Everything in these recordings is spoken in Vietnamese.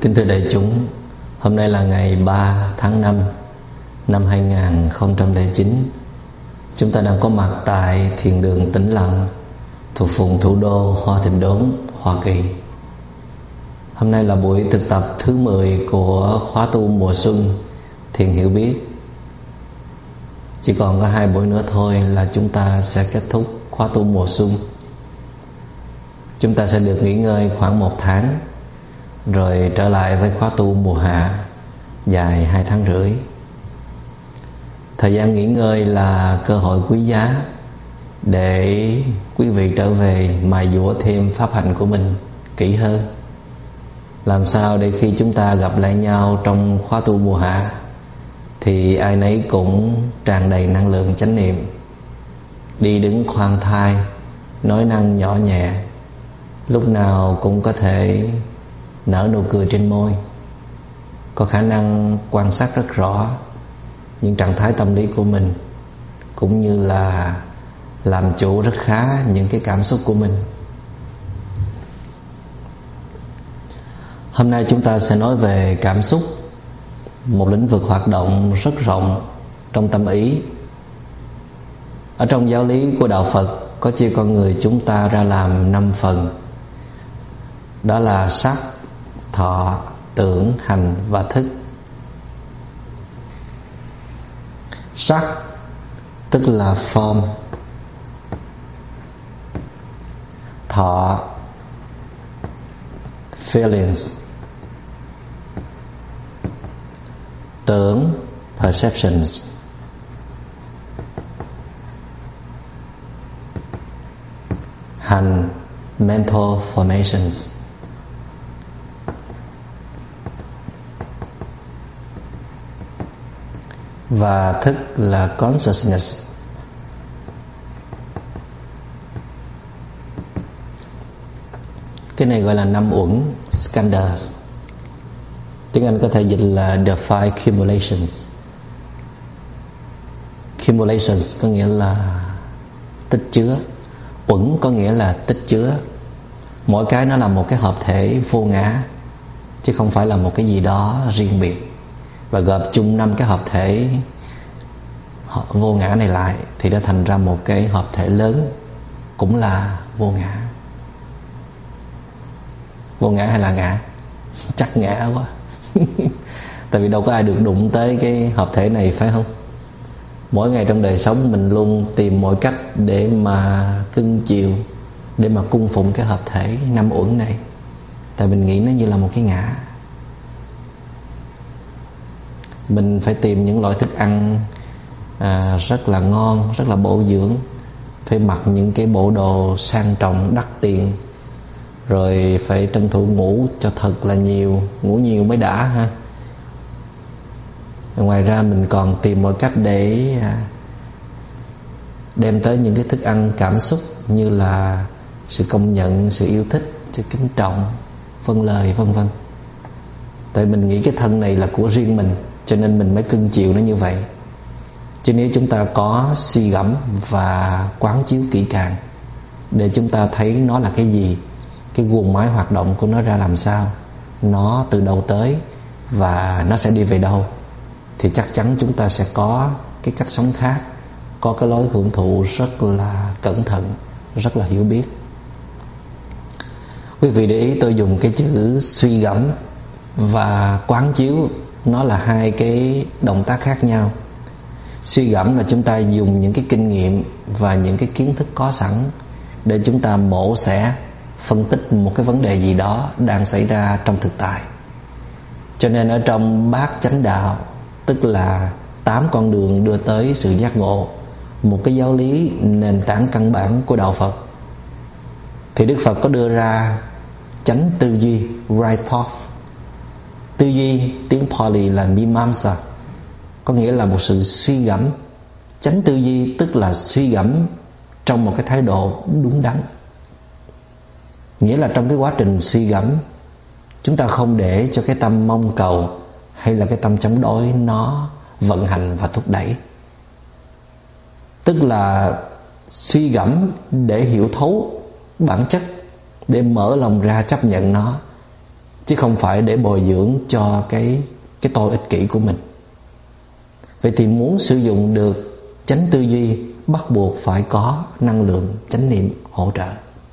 Kính thưa đại chúng, hôm nay là ngày 3 tháng 5 năm 2009. Chúng ta đang có mặt tại Thiền đường Tĩnh Lặng thuộc vùng thủ đô Hoa Thịnh Đốn, Hoa Kỳ. Hôm nay là buổi thực tập thứ 10 của khóa tu mùa xuân Thiền Hiểu Biết. Chỉ còn có 2 buổi nữa thôi là chúng ta sẽ kết thúc khóa tu mùa xuân. Chúng ta sẽ được nghỉ ngơi khoảng 1 tháng, rồi trở lại với khóa tu mùa hạ dài 2 tháng rưỡi. Thời gian nghỉ ngơi là cơ hội quý giá để quý vị trở về mài dũa thêm pháp hành của mình kỹ hơn. Làm sao để khi chúng ta gặp lại nhau trong khóa tu mùa hạ thì ai nấy cũng tràn đầy năng lượng chánh niệm, đi đứng khoan thai, nói năng nhỏ nhẹ, lúc nào cũng có thể nở nụ cười trên môi, có khả năng quan sát rất rõ những trạng thái tâm lý của mình, cũng như là làm chủ rất khá những cái cảm xúc của mình. Hôm nay chúng ta sẽ nói về cảm xúc, một lĩnh vực hoạt động rất rộng trong tâm ý. Ở trong giáo lý của Đạo Phật có chia con người chúng ta ra làm 5 phần. Đó là sắc, thọ, tưởng, hành và thức. Sắc tức là form, thọ feelings, tưởng perceptions, hành mental formations. Và thức là consciousness. Cái này gọi là 5 uẩn, skandhas. Tiếng Anh có thể dịch là the five cumulations. Cumulations có nghĩa là tích chứa, uẩn có nghĩa là tích chứa. Mỗi cái nó là một cái hợp thể vô ngã, chứ không phải là một cái gì đó riêng biệt. Và gộp chung 5 cái hợp thể vô ngã này lại thì đã thành ra một cái hợp thể lớn, cũng là vô ngã. Vô ngã hay là ngã? Chắc ngã quá. Tại vì đâu có ai được đụng tới cái hợp thể này, phải không? Mỗi ngày trong đời sống mình luôn tìm mọi cách để mà cưng chiều, để mà cung phụng cái hợp thể 5 uẩn này. Tại mình nghĩ nó như là một cái ngã. Mình phải tìm những loại thức ăn rất là ngon, rất là bổ dưỡng, phải mặc những cái bộ đồ sang trọng đắt tiền, rồi phải tranh thủ ngủ cho thật là nhiều, ngủ nhiều mới đã ha. Ngoài ra mình còn tìm mọi cách để đem tới những cái thức ăn cảm xúc, như là sự công nhận, sự yêu thích, sự kính trọng, vâng lời, vân vân. Tại mình nghĩ cái thân này là của riêng mình, cho nên mình mới cưng chiều nó như vậy. Chứ nếu chúng ta có suy gẫm và quán chiếu kỹ càng để chúng ta thấy nó là cái gì, cái guồng máy hoạt động của nó ra làm sao, nó từ đâu tới và nó sẽ đi về đâu, thì chắc chắn chúng ta sẽ có cái cách sống khác, có cái lối hưởng thụ rất là cẩn thận, rất là hiểu biết. Quý vị để ý tôi dùng cái chữ suy gẫm và quán chiếu, nó là 2 cái động tác khác nhau. Suy gẫm là chúng ta dùng những cái kinh nghiệm và những cái kiến thức có sẵn để chúng ta mổ xẻ, phân tích một cái vấn đề gì đó đang xảy ra trong thực tại. Cho nên ở trong bát chánh đạo, tức là 8 con đường đưa tới sự giác ngộ, một cái giáo lý nền tảng căn bản của Đạo Phật, thì Đức Phật có đưa ra chánh tư duy, right thought. Tư duy tiếng Pali là mimamsa, có nghĩa là một sự suy gẫm. Chánh tư duy tức là suy gẫm trong một cái thái độ đúng đắn. Nghĩa là trong cái quá trình suy gẫm, chúng ta không để cho cái tâm mong cầu hay là cái tâm chống đối nó vận hành và thúc đẩy. Tức là suy gẫm để hiểu thấu bản chất, để mở lòng ra chấp nhận nó, chứ không phải để bồi dưỡng cho cái tôi ích kỷ của mình. Vậy thì muốn sử dụng được chánh tư duy, bắt buộc phải có năng lượng chánh niệm hỗ trợ.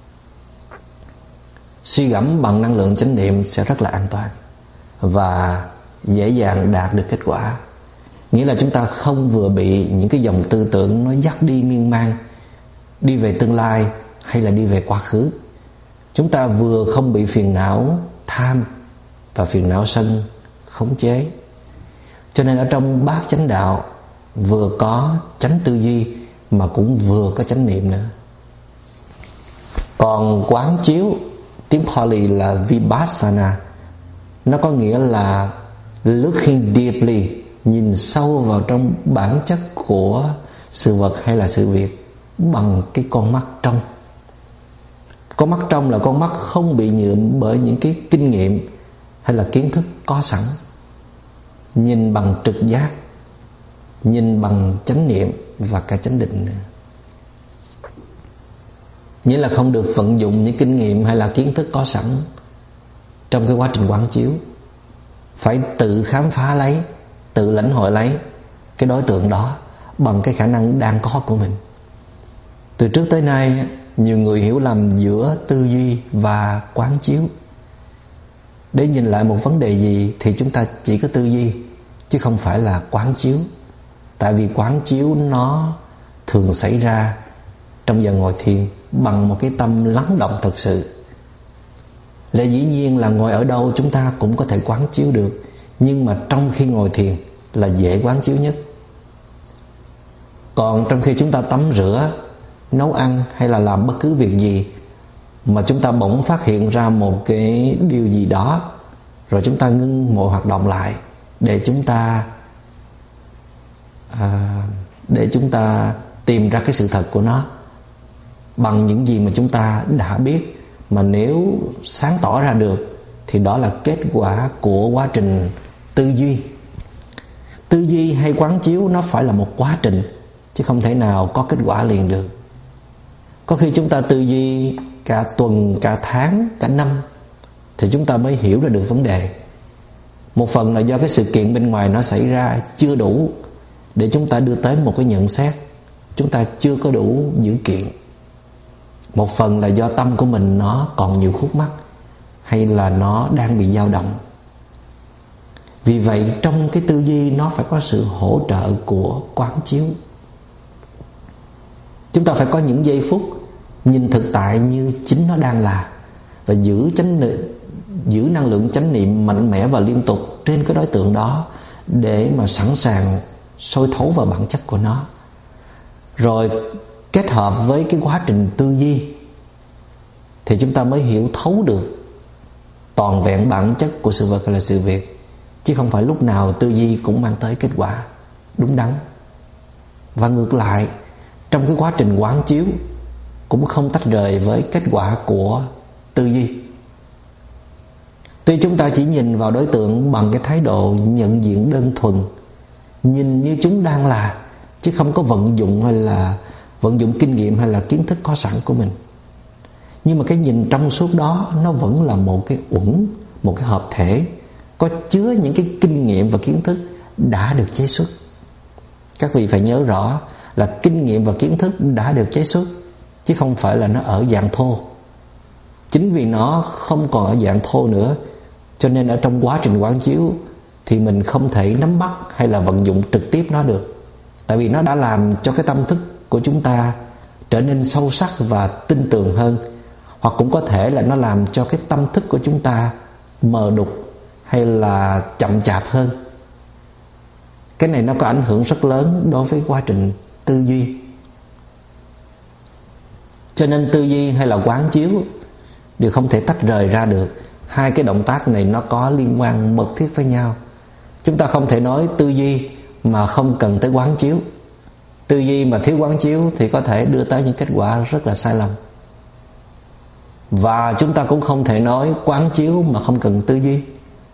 Suy gẫm bằng năng lượng chánh niệm sẽ rất là an toàn và dễ dàng đạt được kết quả. Nghĩa là chúng ta không vừa bị những cái dòng tư tưởng nó dắt đi miên man, đi về tương lai hay là đi về quá khứ. Chúng ta vừa không bị phiền não tham và phiền não sân khống chế. Cho nên ở trong bát chánh đạo vừa có chánh tư duy mà cũng vừa có chánh niệm nữa. Còn quán chiếu, tiếng Pali là Vipassana, nó có nghĩa là looking deeply, nhìn sâu vào trong bản chất của sự vật hay là sự việc bằng cái con mắt trong. Con mắt trong là con mắt không bị nhuộm bởi những cái kinh nghiệm hay là kiến thức có sẵn. Nhìn bằng trực giác, nhìn bằng chánh niệm và cả chánh định nữa. Nghĩa là không được vận dụng những kinh nghiệm hay là kiến thức có sẵn trong cái quá trình quán chiếu. Phải tự khám phá lấy, tự lãnh hội lấy cái đối tượng đó bằng cái khả năng đang có của mình. Từ trước tới nay, nhiều người hiểu lầm giữa tư duy và quán chiếu. Để nhìn lại một vấn đề gì thì chúng ta chỉ có tư duy, chứ không phải là quán chiếu. Tại vì quán chiếu nó thường xảy ra trong giờ ngồi thiền bằng một cái tâm lắng động thật sự. Lẽ dĩ nhiên là ngồi ở đâu chúng ta cũng có thể quán chiếu được, nhưng mà trong khi ngồi thiền là dễ quán chiếu nhất. Còn trong khi chúng ta tắm rửa, nấu ăn hay là làm bất cứ việc gì mà chúng ta bỗng phát hiện ra một cái điều gì đó, rồi chúng ta ngưng mọi hoạt động lại để chúng ta tìm ra cái sự thật của nó bằng những gì mà chúng ta đã biết. Mà nếu sáng tỏ ra được thì đó là kết quả của quá trình tư duy. Tư duy hay quán chiếu nó phải là một quá trình, chứ không thể nào có kết quả liền được. Có khi chúng ta tư duy cả tuần, cả tháng, cả năm thì chúng ta mới hiểu ra được vấn đề. Một phần là do cái sự kiện bên ngoài nó xảy ra chưa đủ để chúng ta đưa tới một cái nhận xét. Chúng ta chưa có đủ dữ kiện. Một phần là do tâm của mình nó còn nhiều khúc mắc hay là nó đang bị dao động. Vì vậy trong cái tư duy nó phải có sự hỗ trợ của quán chiếu. Chúng ta phải có những giây phút nhìn thực tại như chính nó đang là, và giữ năng lượng chánh niệm mạnh mẽ và liên tục trên cái đối tượng đó để mà sẵn sàng soi thấu vào bản chất của nó. Rồi kết hợp với cái quá trình tư duy thì chúng ta mới hiểu thấu được toàn vẹn bản chất của sự vật hay là sự việc, chứ không phải lúc nào tư duy cũng mang tới kết quả đúng đắn. Và ngược lại, trong cái quá trình quán chiếu cũng không tách rời với kết quả của tư duy. Tuy chúng ta chỉ nhìn vào đối tượng bằng cái thái độ nhận diện đơn thuần, nhìn như chúng đang là, chứ không có vận dụng kinh nghiệm hay là kiến thức có sẵn của mình. Nhưng mà cái nhìn trong suốt đó nó vẫn là một cái uẩn, một cái hợp thể có chứa những cái kinh nghiệm và kiến thức đã được chế xuất. Các vị phải nhớ rõ là kinh nghiệm và kiến thức đã được chế xuất, chứ không phải là nó ở dạng thô. Chính vì nó không còn ở dạng thô nữa, cho nên ở trong quá trình quán chiếu thì mình không thể nắm bắt hay là vận dụng trực tiếp nó được. Tại vì nó đã làm cho cái tâm thức của chúng ta trở nên sâu sắc và tinh tường hơn, hoặc cũng có thể là nó làm cho cái tâm thức của chúng ta mờ đục hay là chậm chạp hơn. Cái này nó có ảnh hưởng rất lớn đối với quá trình tư duy. Cho nên tư duy hay là quán chiếu đều không thể tách rời ra được. Hai cái động tác này nó có liên quan mật thiết với nhau. Chúng ta không thể nói tư duy mà không cần tới quán chiếu. Tư duy mà thiếu quán chiếu thì có thể đưa tới những kết quả rất là sai lầm. Và chúng ta cũng không thể nói quán chiếu mà không cần tư duy.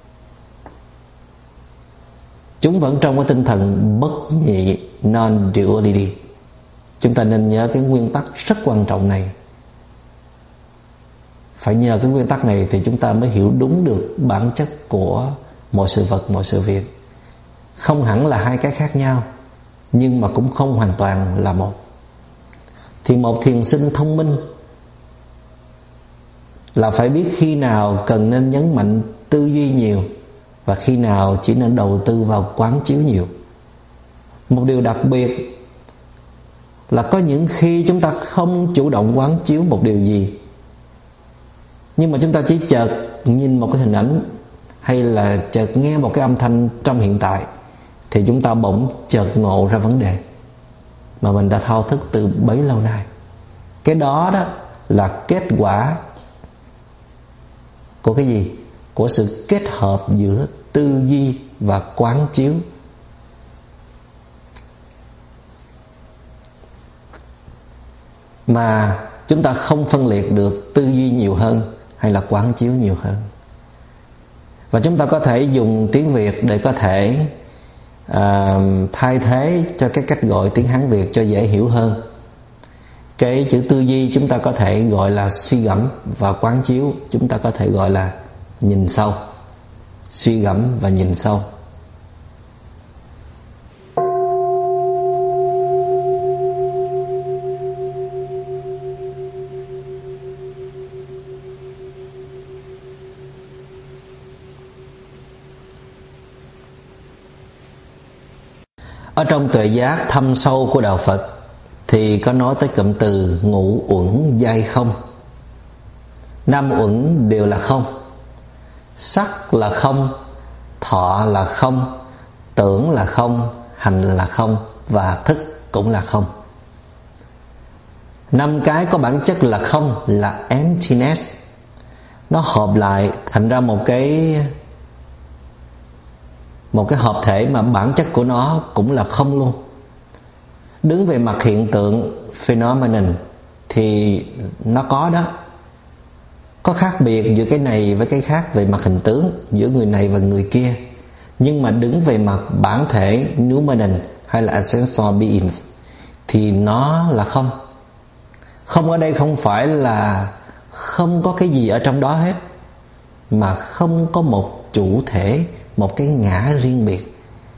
Chúng vẫn trong cái tinh thần bất nhị, non-duality. Chúng ta nên nhớ cái nguyên tắc rất quan trọng này. Phải nhờ cái nguyên tắc này thì chúng ta mới hiểu đúng được bản chất của mọi sự vật, mọi sự việc. Không hẳn là hai cái khác nhau, nhưng mà cũng không hoàn toàn là một. Thì một thiền sinh thông minh là phải biết khi nào cần nên nhấn mạnh tư duy nhiều và khi nào chỉ nên đầu tư vào quán chiếu nhiều. Một điều đặc biệt là có những khi chúng ta không chủ động quán chiếu một điều gì, nhưng mà chúng ta chỉ chợt nhìn một cái hình ảnh hay là chợt nghe một cái âm thanh trong hiện tại, thì chúng ta bỗng chợt ngộ ra vấn đề mà mình đã thao thức từ bấy lâu nay. Cái đó là kết quả của cái gì? Của sự kết hợp giữa tư duy và quán chiếu. Mà chúng ta không phân liệt được tư duy nhiều hơn hay là quán chiếu nhiều hơn. Và chúng ta có thể dùng tiếng Việt để có thể thay thế cho cái cách gọi tiếng Hán Việt cho dễ hiểu hơn. Cái chữ tư duy chúng ta có thể gọi là suy gẫm, và quán chiếu chúng ta có thể gọi là nhìn sâu. Suy gẫm và nhìn sâu. Ở trong tuệ giác thâm sâu của đạo Phật thì có nói tới cụm từ ngũ uẩn giai không. 5 uẩn đều là không. Sắc là không, thọ là không, tưởng là không, hành là không, và thức cũng là không. 5 cái có bản chất là không, là emptiness. Nó hợp lại thành ra một cái hợp thể mà bản chất của nó cũng là không luôn. Đứng về mặt hiện tượng phenomenon thì nó có đó. Có khác biệt giữa cái này với cái khác về mặt hình tướng, giữa người này và người kia. Nhưng mà đứng về mặt bản thể noumenon hay là essential beings thì nó là không. Không ở đây không phải là không có cái gì ở trong đó hết, mà không có một chủ thể, một cái ngã riêng biệt.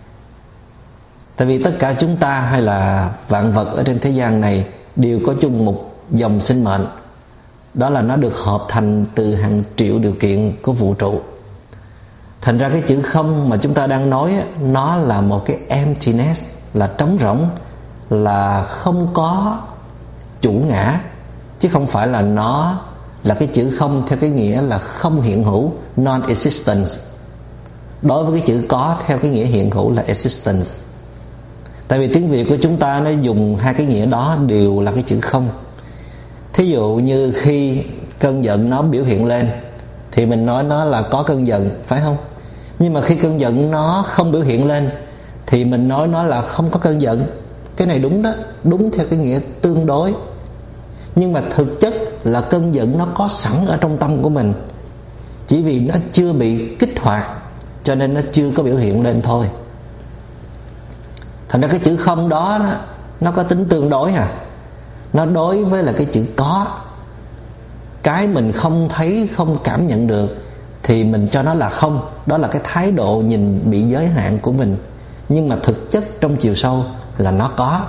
Tại vì tất cả chúng ta hay là vạn vật ở trên thế gian này đều có chung một dòng sinh mệnh. Đó là nó được hợp thành từ hàng triệu điều kiện của vũ trụ. Thành ra cái chữ không mà chúng ta đang nói, nó là một cái emptiness, là trống rỗng, là không có chủ ngã, chứ không phải là nó là cái chữ không theo cái nghĩa là không hiện hữu, non-existence. Đối với cái chữ có theo cái nghĩa hiện hữu là existence. Tại vì tiếng Việt của chúng ta nó dùng hai cái nghĩa đó đều là cái chữ không. Thí dụ như khi cơn giận nó biểu hiện lên thì mình nói nó là có cơn giận, phải không? Nhưng mà khi cơn giận nó không biểu hiện lên thì mình nói nó là không có cơn giận. Cái này đúng đó, đúng theo cái nghĩa tương đối. Nhưng mà thực chất là cơn giận nó có sẵn ở trong tâm của mình, chỉ vì nó chưa bị kích hoạt cho nên nó chưa có biểu hiện lên thôi. Thành ra cái chữ không đó nó có tính tương đối à. Nó đối với là cái chữ có. Cái mình không thấy, không cảm nhận được thì mình cho nó là không. Đó là cái thái độ nhìn bị giới hạn của mình. Nhưng mà thực chất trong chiều sâu là nó có.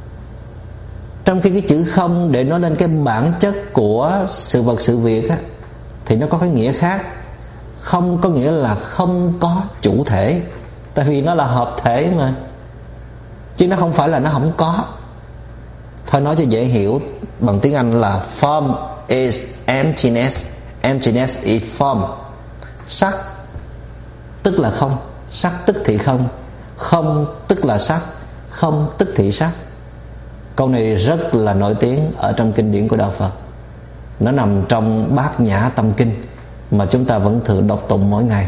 Trong khi cái chữ không để nói lên cái bản chất của sự vật sự việc á, thì nó có cái nghĩa khác. Không có nghĩa là không có chủ thể, tại vì nó là hợp thể mà, chứ nó không phải là nó không có. Thôi nói cho dễ hiểu bằng tiếng Anh là form is emptiness, emptiness is form. Sắc tức là không, sắc tức thị không, không tức là sắc, không tức thị sắc. Câu này rất là nổi tiếng ở trong kinh điển của đạo Phật. Nó nằm trong Bát Nhã Tâm Kinh mà chúng ta vẫn thường đọc tụng mỗi ngày.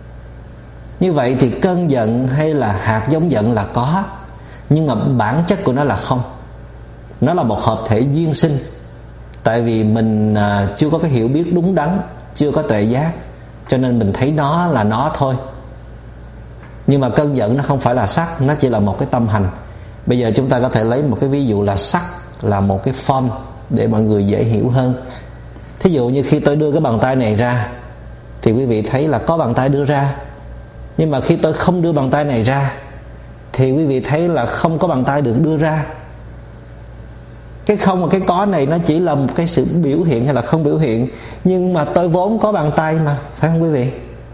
Như vậy thì cơn giận hay là hạt giống giận là có, nhưng mà bản chất của nó là không. Nó là một hợp thể duyên sinh. Tại vì mình chưa có cái hiểu biết đúng đắn, chưa có tuệ giác, cho nên mình thấy nó là nó thôi. Nhưng mà cơn giận nó không phải là sắc, nó chỉ là một cái tâm hành. Bây giờ chúng ta có thể lấy một cái ví dụ là sắc là một cái form để mọi người dễ hiểu hơn. Thí dụ như khi tôi đưa cái bàn tay này ra thì quý vị thấy là có bàn tay đưa ra. Nhưng mà khi tôi không đưa bàn tay này ra thì quý vị thấy là không có bàn tay được đưa ra. Cái không và cái có này nó chỉ là một cái sự biểu hiện hay là không biểu hiện. Nhưng mà tôi vốn có bàn tay mà, phải không quý vị?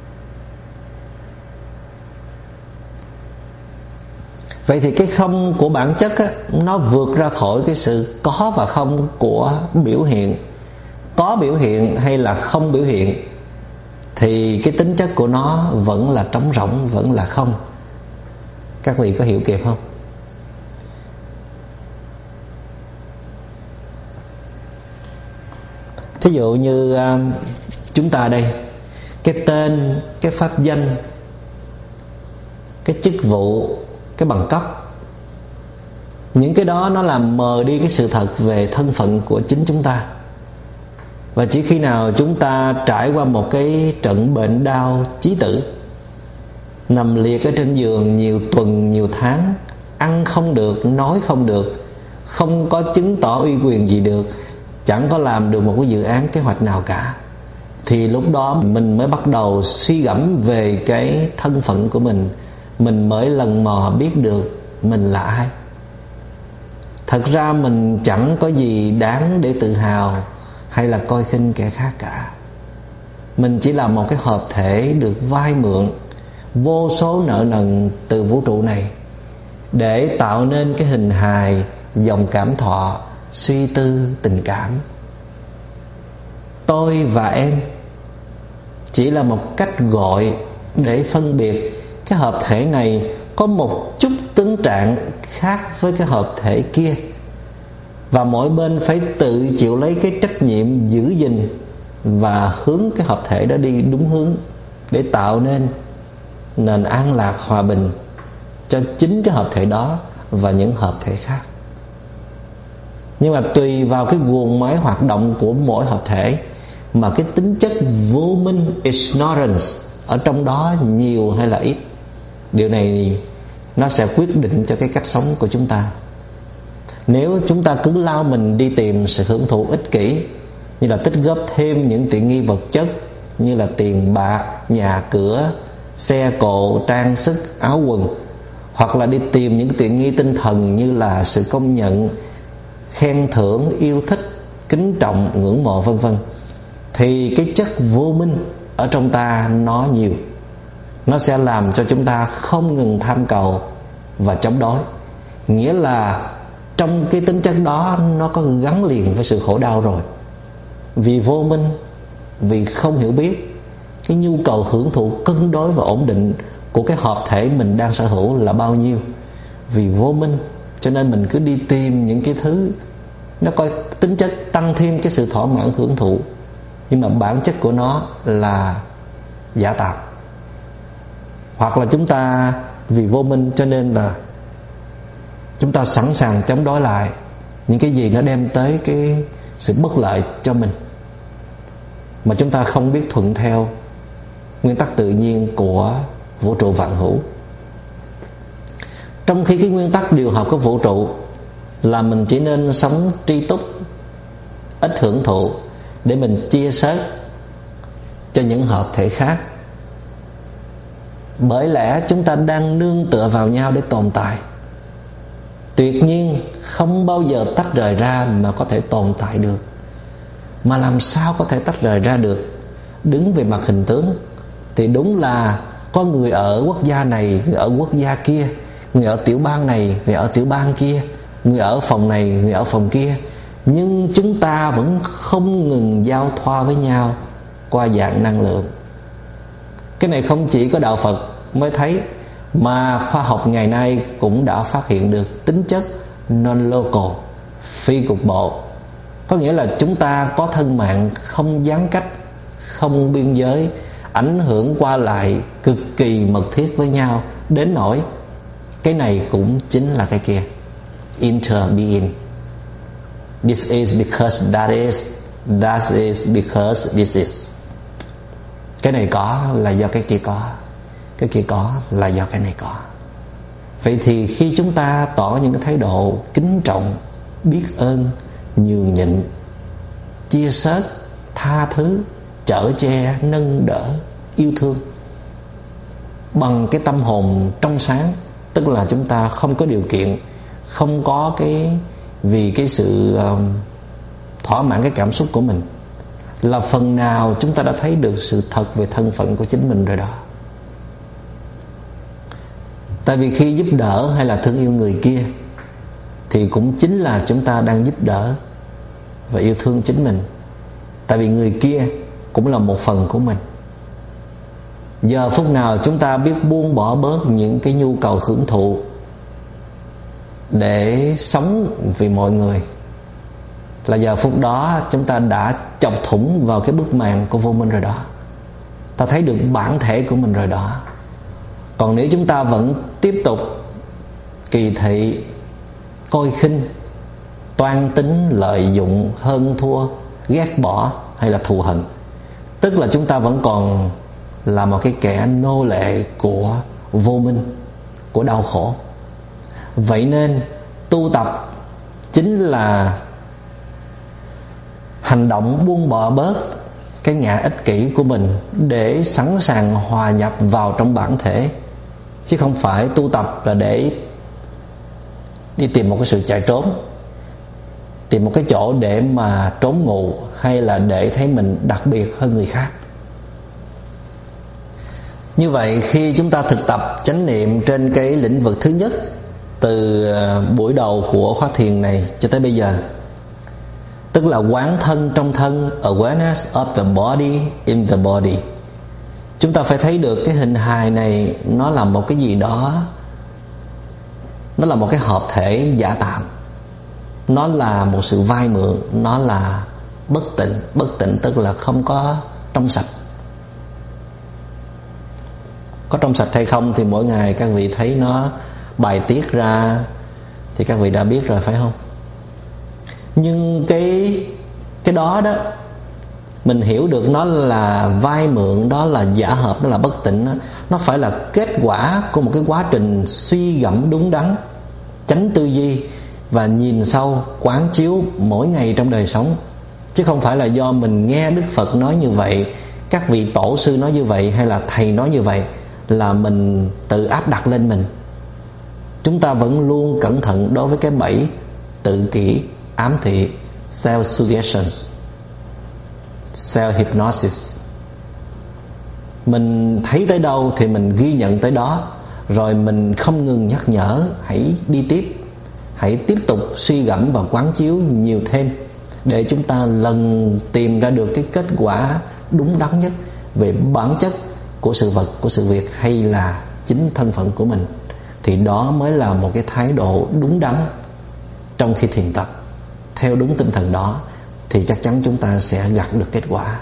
Vậy thì cái không của bản chất á, nó vượt ra khỏi cái sự có và không của biểu hiện. Có biểu hiện hay là không biểu hiện thì cái tính chất của nó vẫn là trống rỗng, vẫn là không. Các vị có hiểu kịp không? Thí dụ như chúng ta đây, cái tên, cái pháp danh, cái chức vụ, cái bằng cấp, những cái đó nó làm mờ đi cái sự thật về thân phận của chính chúng ta. Và chỉ khi nào chúng ta trải qua một cái trận bệnh đau chí tử, nằm liệt ở trên giường nhiều tuần, nhiều tháng, ăn không được, nói không được, không có chứng tỏ uy quyền gì được, chẳng có làm được một cái dự án kế hoạch nào cả, thì lúc đó mình mới bắt đầu suy gẫm về cái thân phận của mình. Mình mới lần mò biết được mình là ai. Thật ra mình chẳng có gì đáng để tự hào hay là coi khinh kẻ khác cả. Mình chỉ là một cái hợp thể được vay mượn vô số nợ nần từ vũ trụ này để tạo nên cái hình hài, dòng cảm thọ, suy tư, tình cảm. Tôi và em chỉ là một cách gọi để phân biệt cái hợp thể này có một chút tính trạng khác với cái hợp thể kia, và mỗi bên phải tự chịu lấy cái trách nhiệm giữ gìn và hướng cái hợp thể đó đi đúng hướng để tạo nên nền an lạc, hòa bình cho chính cái hợp thể đó và những hợp thể khác. Nhưng mà tùy vào cái guồng máy hoạt động của mỗi hợp thể mà cái tính chất vô minh, ignorance ở trong đó nhiều hay là ít. Điều này nó sẽ quyết định cho cái cách sống của chúng ta. Nếu chúng ta cứ lao mình đi tìm sự hưởng thụ ích kỷ, như là tích góp thêm những tiện nghi vật chất như là tiền bạc, nhà cửa, xe cộ, trang sức, áo quần, hoặc là đi tìm những tiện nghi tinh thần như là sự công nhận, khen thưởng, yêu thích, kính trọng, ngưỡng mộ vân vân, thì cái chất vô minh ở trong ta nó nhiều. Nó sẽ làm cho chúng ta không ngừng tham cầu và chống đối. Nghĩa là trong cái tính chất đó nó có gắn liền với sự khổ đau rồi. Vì vô minh, vì không hiểu biết cái nhu cầu hưởng thụ cân đối và ổn định của cái hợp thể mình đang sở hữu là bao nhiêu. Vì vô minh cho nên mình cứ đi tìm những cái thứ nó có tính chất tăng thêm cái sự thỏa mãn hưởng thụ, nhưng mà bản chất của nó là giả tạo. Hoặc là chúng ta vì vô minh cho nên là chúng ta sẵn sàng chống đối lại những cái gì nó đem tới cái sự bất lợi cho mình, mà chúng ta không biết thuận theo nguyên tắc tự nhiên của vũ trụ vạn hữu. Trong khi cái nguyên tắc điều hợp của vũ trụ là mình chỉ nên sống tri túc, ít hưởng thụ để mình chia sớt cho những hợp thể khác. Bởi lẽ chúng ta đang nương tựa vào nhau để tồn tại, tuyệt nhiên không bao giờ tách rời ra mà có thể tồn tại được. Mà làm sao có thể tách rời ra được? Đứng về mặt hình tướng thì đúng là có người ở quốc gia này, người ở quốc gia kia, người ở tiểu bang này, người ở tiểu bang kia, người ở phòng này, người ở phòng kia, nhưng chúng ta vẫn không ngừng giao thoa với nhau qua dạng năng lượng. Cái này không chỉ có đạo Phật mới thấy, mà khoa học ngày nay cũng đã phát hiện được tính chất non-local, phi cục bộ. Có nghĩa là chúng ta có thân mạng không gián cách, không biên giới, ảnh hưởng qua lại cực kỳ mật thiết với nhau, đến nỗi cái này cũng chính là cái kia. Interbeing. This is because that is, that is because this is. Cái này có là do cái kia có, cái kia có là do cái này có. Vậy thì khi chúng ta tỏ những cái thái độ kính trọng, biết ơn, nhường nhịn, chia sớt, tha thứ, chở che, nâng đỡ, yêu thương bằng cái tâm hồn trong sáng. Tức là chúng ta không có điều kiện, không có vì cái sự thỏa mãn cái cảm xúc của mình, là phần nào chúng ta đã thấy được sự thật về thân phận của chính mình rồi đó. Tại vì khi giúp đỡ hay là thương yêu người kia thì cũng chính là chúng ta đang giúp đỡ và yêu thương chính mình. Tại vì người kia cũng là một phần của mình. Giờ phút nào chúng ta biết buông bỏ bớt những cái nhu cầu hưởng thụ để sống vì mọi người, là giờ phút đó chúng ta đã chọc thủng vào cái bức màn của vô minh rồi đó. Ta thấy được bản thể của mình rồi đó. Còn nếu chúng ta vẫn tiếp tục kỳ thị, coi khinh, toan tính, lợi dụng, hơn thua, ghét bỏ hay là thù hận, tức là chúng ta vẫn còn là một cái kẻ nô lệ của vô minh, của đau khổ. Vậy nên tu tập chính là hành động buông bỏ bớt cái ngã ích kỷ của mình để sẵn sàng hòa nhập vào trong bản thể, chứ không phải tu tập là để đi tìm một cái sự chạy trốn, tìm một cái chỗ để mà trốn ngụ, hay là để thấy mình đặc biệt hơn người khác. Như vậy khi chúng ta thực tập chánh niệm trên cái lĩnh vực thứ nhất, từ buổi đầu của khóa thiền này cho tới bây giờ, tức là quán thân trong thân, awareness of the body in the body, chúng ta phải thấy được cái hình hài này nó là một cái gì đó, nó là một cái hợp thể giả tạm, nó là một sự vay mượn, nó là bất tịnh. Bất tịnh tức là không có trong sạch. Có trong sạch hay không thì mỗi ngày các vị thấy nó bài tiết ra thì các vị đã biết rồi, phải không? Nhưng cái đó đó, mình hiểu được nó là vay mượn, đó là giả hợp, đó là bất tịnh đó. Nó phải là kết quả của một cái quá trình suy gẫm đúng đắn, tránh tư duy và nhìn sâu, quán chiếu mỗi ngày trong đời sống. Chứ không phải là do mình nghe Đức Phật nói như vậy, các vị tổ sư nói như vậy, hay là thầy nói như vậy là mình tự áp đặt lên mình. Chúng ta vẫn luôn cẩn thận đối với cái bẫy tự kỷ, ám thị, self-suggestions, self-hypnosis. Mình thấy tới đâu thì mình ghi nhận tới đó, rồi mình không ngừng nhắc nhở hãy đi tiếp, hãy tiếp tục suy gẫm và quán chiếu nhiều thêm, để chúng ta lần tìm ra được cái kết quả đúng đắn nhất về bản chất của sự vật, của sự việc, hay là chính thân phận của mình. Thì đó mới là một cái thái độ đúng đắn trong khi thiền tập. Theo đúng tinh thần đó thì chắc chắn chúng ta sẽ gặt được kết quả.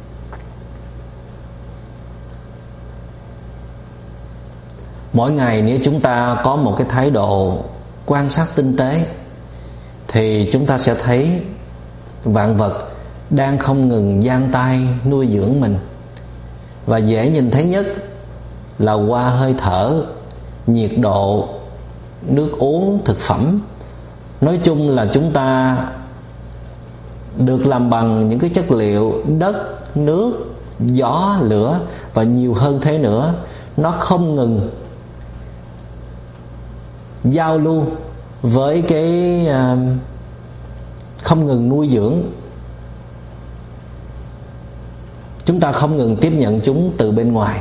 Mỗi ngày nếu chúng ta có một cái thái độ quan sát tinh tế thì chúng ta sẽ thấy vạn vật đang không ngừng giang tay nuôi dưỡng mình. Và dễ nhìn thấy nhất là qua hơi thở, nhiệt độ, nước uống, thực phẩm. Nói chung là chúng ta được làm bằng những cái chất liệu đất, nước, gió, lửa và nhiều hơn thế nữa. Nó không ngừng giao lưu với không ngừng nuôi dưỡng. Chúng ta không ngừng tiếp nhận chúng từ bên ngoài.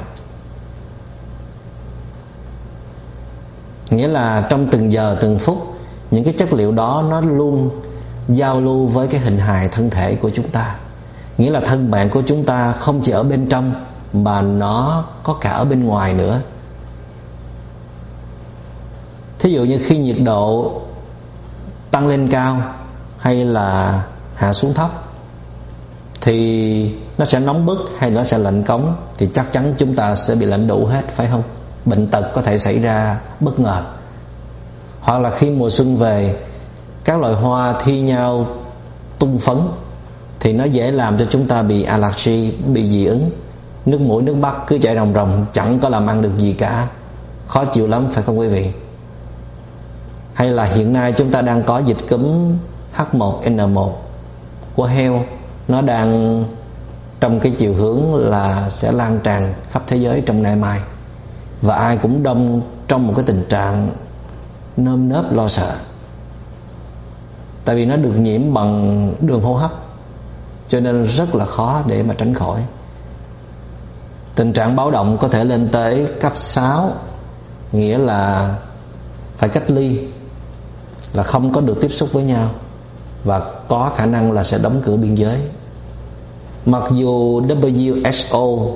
Nghĩa là trong từng giờ từng phút, những cái chất liệu đó nó luôn giao lưu với cái hình hài thân thể của chúng ta. Nghĩa là thân mạng của chúng ta không chỉ ở bên trong mà nó có cả ở bên ngoài nữa. Thí dụ như khi nhiệt độ tăng lên cao hay là hạ xuống thấp thì nó sẽ nóng bức hay nó sẽ lạnh cống, thì chắc chắn chúng ta sẽ bị lạnh đủ hết, phải không? Bệnh tật có thể xảy ra bất ngờ. Hoặc là khi mùa xuân về, các loài hoa thi nhau tung phấn thì nó dễ làm cho chúng ta bị allergy, bị dị ứng. Nước mũi nước mắt cứ chảy ròng ròng, chẳng có làm ăn được gì cả, khó chịu lắm, phải không quý vị? Hay là hiện nay chúng ta đang có dịch cúm H1N1 của heo, nó đang trong cái chiều hướng là sẽ lan tràn khắp thế giới trong nay mai, và ai cũng đông trong một cái tình trạng nơm nớp lo sợ. Tại vì nó được nhiễm bằng đường hô hấp, cho nên rất là khó để mà tránh khỏi. Tình trạng báo động có thể lên tới cấp 6, nghĩa là phải cách ly, là không có được tiếp xúc với nhau, và có khả năng là sẽ đóng cửa biên giới. Mặc dù WHO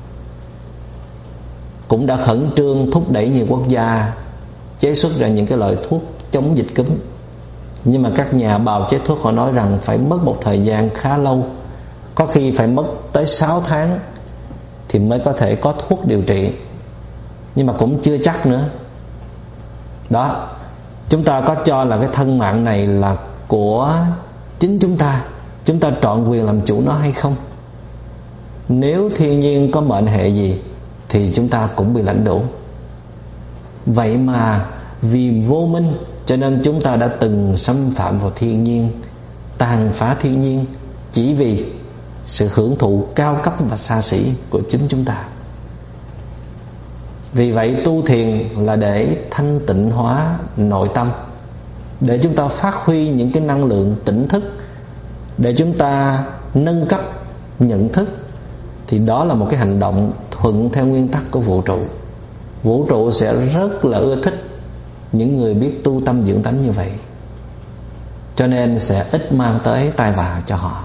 cũng đã khẩn trương thúc đẩy nhiều quốc gia chế xuất ra những cái loại thuốc chống dịch cúm, nhưng mà các nhà bào chế thuốc họ nói rằng phải mất một thời gian khá lâu, có khi phải mất tới 6 tháng thì mới có thể có thuốc điều trị, nhưng mà cũng chưa chắc nữa. Đó, chúng ta có cho là cái thân mạng này là của chính chúng ta trọn quyền làm chủ nó hay không? Nếu thiên nhiên có mệnh hệ gì thì chúng ta cũng bị lãnh đủ. Vậy mà vì vô minh cho nên chúng ta đã từng xâm phạm vào thiên nhiên, tàn phá thiên nhiên, chỉ vì sự hưởng thụ cao cấp và xa xỉ của chính chúng ta. Vì vậy tu thiền là để thanh tịnh hóa nội tâm, để chúng ta phát huy những cái năng lượng tỉnh thức, để chúng ta nâng cấp nhận thức. Thì đó là một cái hành động thuận theo nguyên tắc của vũ trụ. Vũ trụ sẽ rất là ưa thích những người biết tu tâm dưỡng tánh như vậy, cho nên sẽ ít mang tới tai vạ cho họ.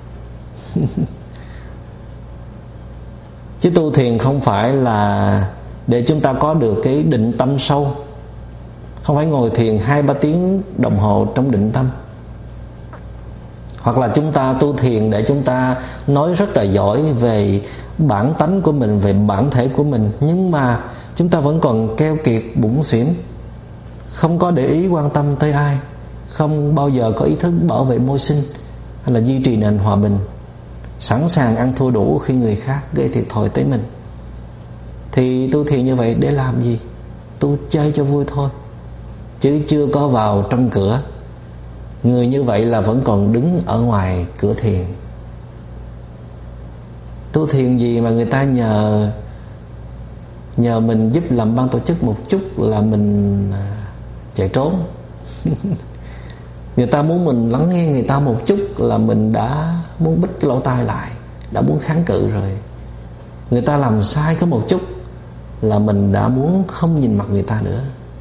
Chứ tu thiền không phải là để chúng ta có được cái định tâm sâu, không phải ngồi thiền 2-3 tiếng đồng hồ trong định tâm. Hoặc là chúng ta tu thiền để chúng ta nói rất là giỏi về bản tánh của mình, về bản thể của mình, nhưng mà chúng ta vẫn còn keo kiệt bủn xỉn, không có để ý quan tâm tới ai, không bao giờ có ý thức bảo vệ môi sinh hay là duy trì nền hòa bình, sẵn sàng ăn thua đủ khi người khác gây thiệt thòi tới mình. Thì tu thiền như vậy để làm gì? Tu chơi cho vui thôi, chứ chưa có vào trong cửa. Người như vậy là vẫn còn đứng ở ngoài cửa thiền. Tu thiền gì mà người ta nhờ mình giúp làm ban tổ chức một chút là mình chạy trốn. Người ta muốn mình lắng nghe người ta một chút là mình đã muốn bít cái lỗ tai lại, đã muốn kháng cự rồi. Người ta làm sai có một chút là mình đã muốn không nhìn mặt người ta nữa.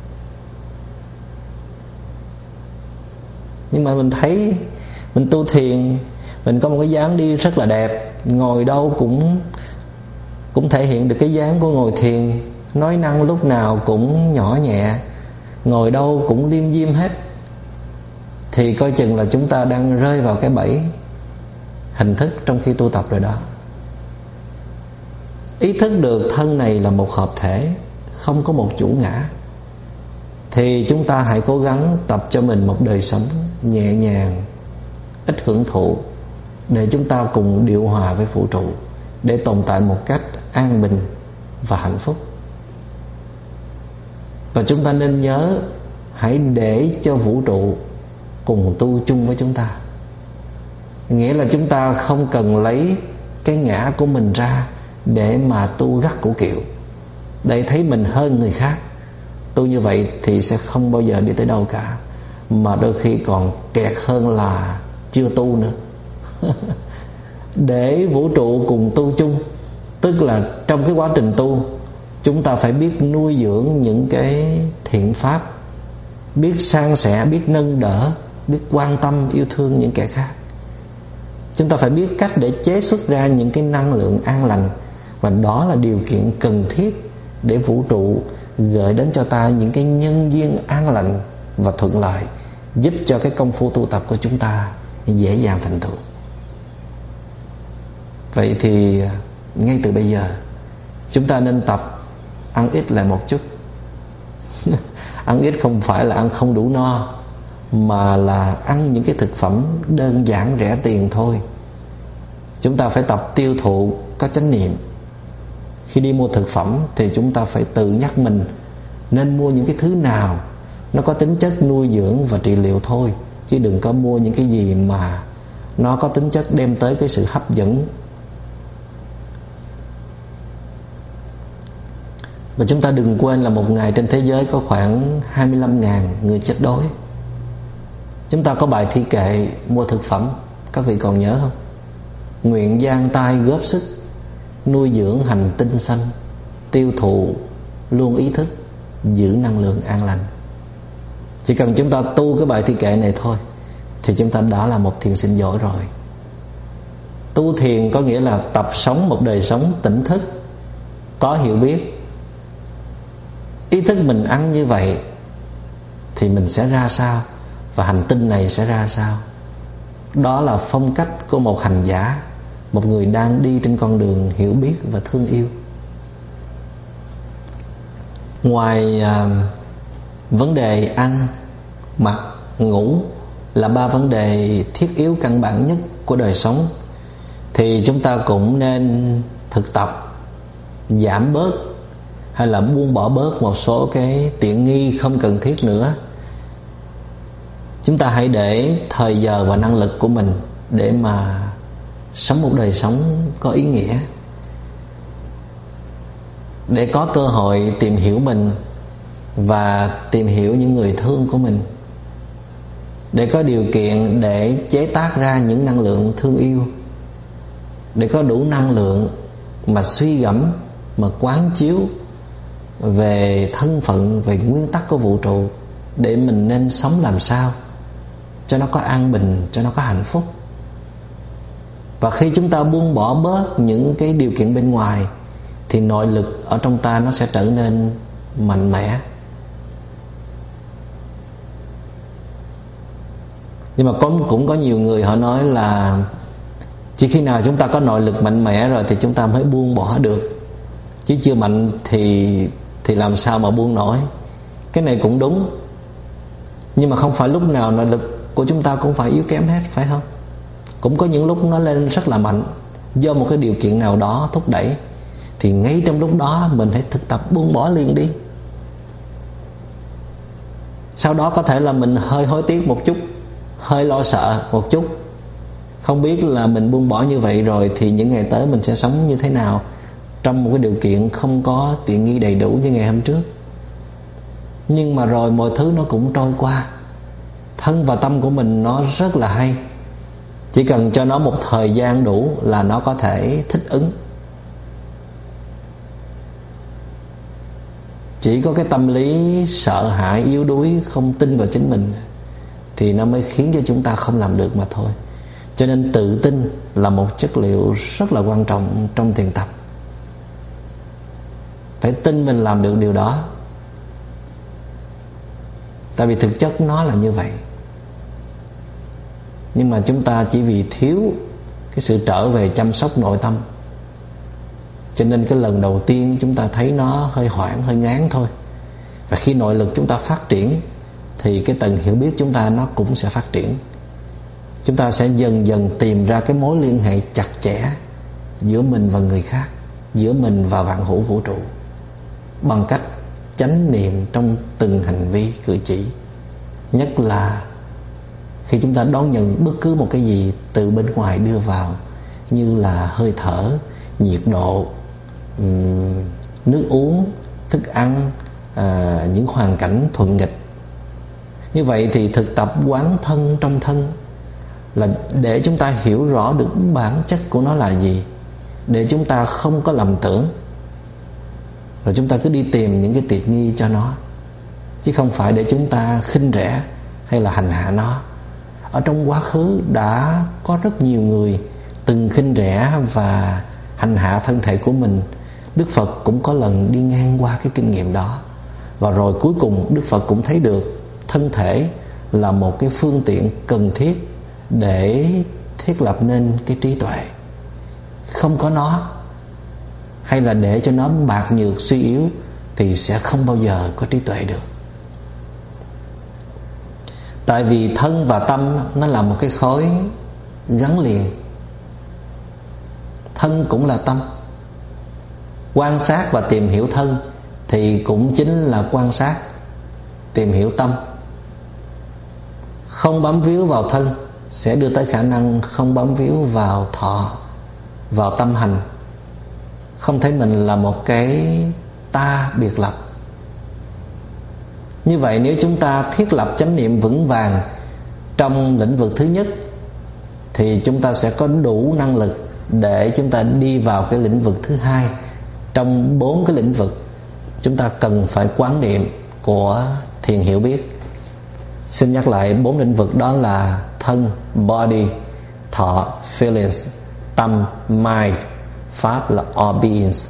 Nhưng mà mình thấy mình tu thiền, mình có một cái dáng đi rất là đẹp, ngồi đâu cũng thể hiện được cái dáng của ngồi thiền, nói năng lúc nào cũng nhỏ nhẹ, ngồi đâu cũng liêm diêm hết, thì coi chừng là chúng ta đang rơi vào cái bẫy hình thức trong khi tu tập rồi đó. Ý thức được thân này là một hợp thể, không có một chủ ngã, thì chúng ta hãy cố gắng tập cho mình một đời sống nhẹ nhàng, ít hưởng thụ, để chúng ta cùng điều hòa với vũ trụ, để tồn tại một cách an bình và hạnh phúc. Và chúng ta nên nhớ, hãy để cho vũ trụ cùng tu chung với chúng ta. Nghĩa là chúng ta không cần lấy cái ngã của mình ra để mà tu gắt củ kiệu, để thấy mình hơn người khác. Tu như vậy thì sẽ không bao giờ đi tới đâu cả, mà đôi khi còn kẹt hơn là chưa tu nữa. Để vũ trụ cùng tu chung, tức là trong cái quá trình tu, chúng ta phải biết nuôi dưỡng những cái thiện pháp, biết san sẻ, biết nâng đỡ, biết quan tâm yêu thương những kẻ khác. Chúng ta phải biết cách để chế xuất ra những cái năng lượng an lành, và đó là điều kiện cần thiết để vũ trụ gửi đến cho ta những cái nhân duyên an lành và thuận lợi, giúp cho cái công phu tu tập của chúng ta dễ dàng thành tựu. Vậy thì ngay từ bây giờ chúng ta nên tập ăn ít lại một chút. Ăn ít không phải là ăn không đủ no, mà là ăn những cái thực phẩm đơn giản rẻ tiền thôi. Chúng ta phải tập tiêu thụ có chánh niệm. Khi đi mua thực phẩm thì chúng ta phải tự nhắc mình nên mua những cái thứ nào nó có tính chất nuôi dưỡng và trị liệu thôi, chứ đừng có mua những cái gì mà nó có tính chất đem tới cái sự hấp dẫn Và chúng ta đừng quên là một ngày trên thế giới có khoảng 25.000 người chết đói. Chúng ta có bài thi kệ mua thực phẩm, các vị còn nhớ không? Nguyện giang tay góp sức, nuôi dưỡng hành tinh xanh, tiêu thụ luôn ý thức, giữ năng lượng an lành. Chỉ cần chúng ta tu cái bài thi kệ này thôi thì chúng ta đã là một thiền sinh giỏi rồi. Tu thiền có nghĩa là tập sống một đời sống tỉnh thức, có hiểu biết. Ý thức mình ăn như vậy thì mình sẽ ra sao, và hành tinh này sẽ ra sao. Đó là phong cách của một hành giả, một người đang đi trên con đường hiểu biết và thương yêu. Ngoài vấn đề ăn, mặc, ngủ là 3 vấn đề thiết yếu căn bản nhất của đời sống, thì chúng ta cũng nên thực tập giảm bớt hay là buông bỏ bớt một số cái tiện nghi không cần thiết nữa. Chúng ta hãy để thời giờ và năng lực của mình để mà sống một đời sống có ý nghĩa, để có cơ hội tìm hiểu mình và tìm hiểu những người thương của mình, để có điều kiện để chế tác ra những năng lượng thương yêu, để có đủ năng lượng mà suy gẫm, mà quán chiếu về thân phận, về nguyên tắc của vũ trụ, để mình nên sống làm sao cho nó có an bình, cho nó có hạnh phúc. Và khi chúng ta buông bỏ bớt những cái điều kiện bên ngoài thì nội lực ở trong ta nó sẽ trở nên mạnh mẽ. Nhưng mà cũng có nhiều người họ nói là chỉ khi nào chúng ta có nội lực mạnh mẽ rồi thì chúng ta mới buông bỏ được, chứ chưa mạnh thì làm sao mà buông nổi. Cái này cũng đúng, nhưng mà không phải lúc nào nội lực của chúng ta cũng phải yếu kém hết, phải không? Cũng có những lúc nó lên rất là mạnh do một cái điều kiện nào đó thúc đẩy, thì ngay trong lúc đó mình hãy thực tập buông bỏ liền đi. Sau đó có thể là mình hơi hối tiếc một chút, hơi lo sợ một chút, không biết là mình buông bỏ như vậy rồi thì những ngày tới mình sẽ sống như thế nào trong một cái điều kiện không có tiện nghi đầy đủ như ngày hôm trước. Nhưng mà rồi mọi thứ nó cũng trôi qua. Thân và tâm của mình nó rất là hay, chỉ cần cho nó một thời gian đủ là nó có thể thích ứng. Chỉ có cái tâm lý sợ hãi, yếu đuối, không tin vào chính mình thì nó mới khiến cho chúng ta không làm được mà thôi. Cho nên tự tin là một chất liệu rất là quan trọng trong thiền tập. Phải tin mình làm được điều đó, tại vì thực chất nó là như vậy. Nhưng mà chúng ta chỉ vì thiếu cái sự trở về chăm sóc nội tâm, cho nên cái lần đầu tiên chúng ta thấy nó hơi hoảng, hơi ngán thôi. Và khi nội lực chúng ta phát triển thì cái tầng hiểu biết chúng ta nó cũng sẽ phát triển. Chúng ta sẽ dần dần tìm ra cái mối liên hệ chặt chẽ giữa mình và người khác, giữa mình và vạn hữu vũ trụ, bằng cách chánh niệm trong từng hành vi cử chỉ. Nhất là khi chúng ta đón nhận bất cứ một cái gì từ bên ngoài đưa vào, như là hơi thở, nhiệt độ, nước uống, thức ăn, những hoàn cảnh thuận nghịch. Như vậy thì thực tập quán thân trong thân là để chúng ta hiểu rõ được bản chất của nó là gì, để chúng ta không có lầm tưởng rồi chúng ta cứ đi tìm những cái tiện nghi cho nó, chứ không phải để chúng ta khinh rẻ hay là hành hạ nó. Ở trong quá khứ đã có rất nhiều người từng khinh rẻ và hành hạ thân thể của mình. Đức Phật cũng có lần đi ngang qua cái kinh nghiệm đó, và rồi cuối cùng Đức Phật cũng thấy được thân thể là một cái phương tiện cần thiết để thiết lập nên cái trí tuệ. Không có nó, hay là để cho nó bạc nhược suy yếu, thì sẽ không bao giờ có trí tuệ được. Tại vì thân và tâm nó là một cái khối gắn liền. Thân cũng là tâm. Quan sát và tìm hiểu thân thì cũng chính là quan sát, tìm hiểu tâm. Không bám víu vào thân sẽ đưa tới khả năng không bám víu vào thọ, vào tâm hành. Không thấy mình là một cái ta biệt lập. Như vậy nếu chúng ta thiết lập chánh niệm vững vàng trong lĩnh vực thứ nhất thì chúng ta sẽ có đủ năng lực để chúng ta đi vào cái lĩnh vực thứ hai. Trong 4 cái lĩnh vực chúng ta cần phải quán niệm của thiền hiểu biết. Xin nhắc lại 4 lĩnh vực đó là thân, body, thọ, feelings, tâm, mind, pháp là all beings.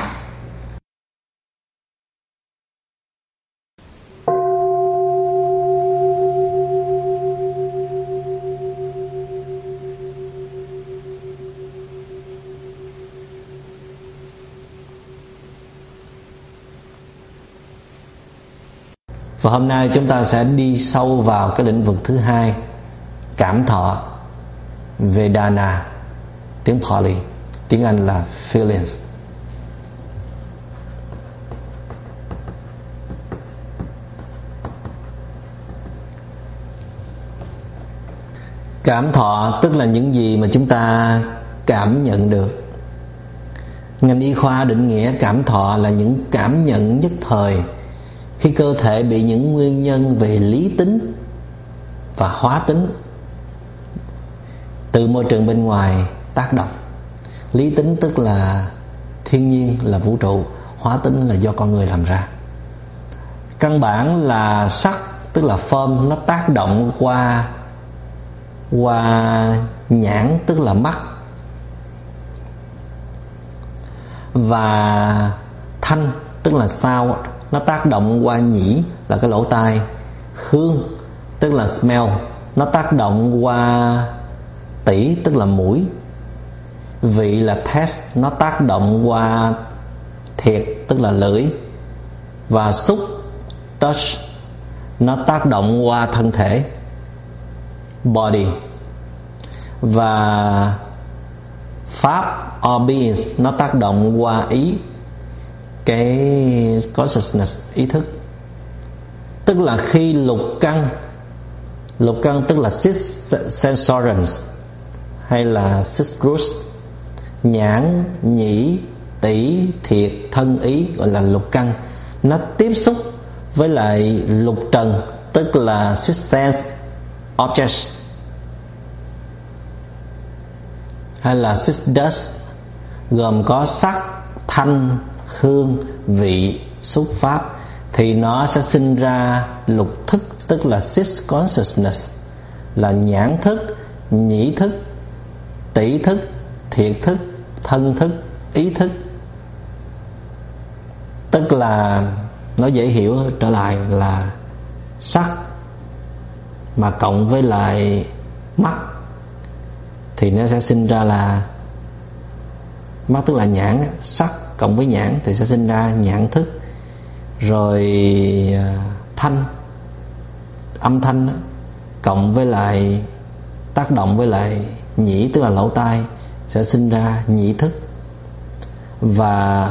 Và hôm nay chúng ta sẽ đi sâu vào cái lĩnh vực thứ hai, cảm thọ, Vedana, tiếng Pali, tiếng Anh là feelings. Cảm thọ tức là những gì mà chúng ta cảm nhận được. Ngành y khoa định nghĩa cảm thọ là những cảm nhận nhất thời khi cơ thể bị những nguyên nhân về lý tính và hóa tính từ môi trường bên ngoài tác động. Lý tính tức là thiên nhiên, là vũ trụ. Hóa tính là do con người làm ra. Căn bản là sắc tức là form, nó tác động qua nhãn tức là mắt, và thanh tức là sound, nó tác động qua nhĩ là cái lỗ tai. Hương tức là smell, nó tác động qua tỉ tức là mũi. Vị là taste, nó tác động qua thiệt tức là lưỡi. Và xúc, touch, nó tác động qua thân thể, body. Và pháp, all beings, nó tác động qua ý, cái consciousness, ý thức. Tức là khi lục căn tức là six sensoriums hay là six groups, nhãn, nhĩ, tỷ, thiệt, thân, ý, gọi là lục căn, nó tiếp xúc với lại lục trần tức là six sense objects hay là six dust, gồm có sắc, thanh, hương, vị, xúc, pháp, thì nó sẽ sinh ra lục thức tức là six consciousness, là nhãn thức, nhĩ thức, tỷ thức, thiệt thức, thân thức, ý thức. Tức là nó dễ hiểu trở lại là sắc mà cộng với lại mắt thì nó sẽ sinh ra là mắt tức là nhãn, sắc cộng với nhãn thì sẽ sinh ra nhãn thức. Rồi thanh, âm thanh cộng với lại tác động với lại nhĩ tức là lỗ tai sẽ sinh ra nhĩ thức. Và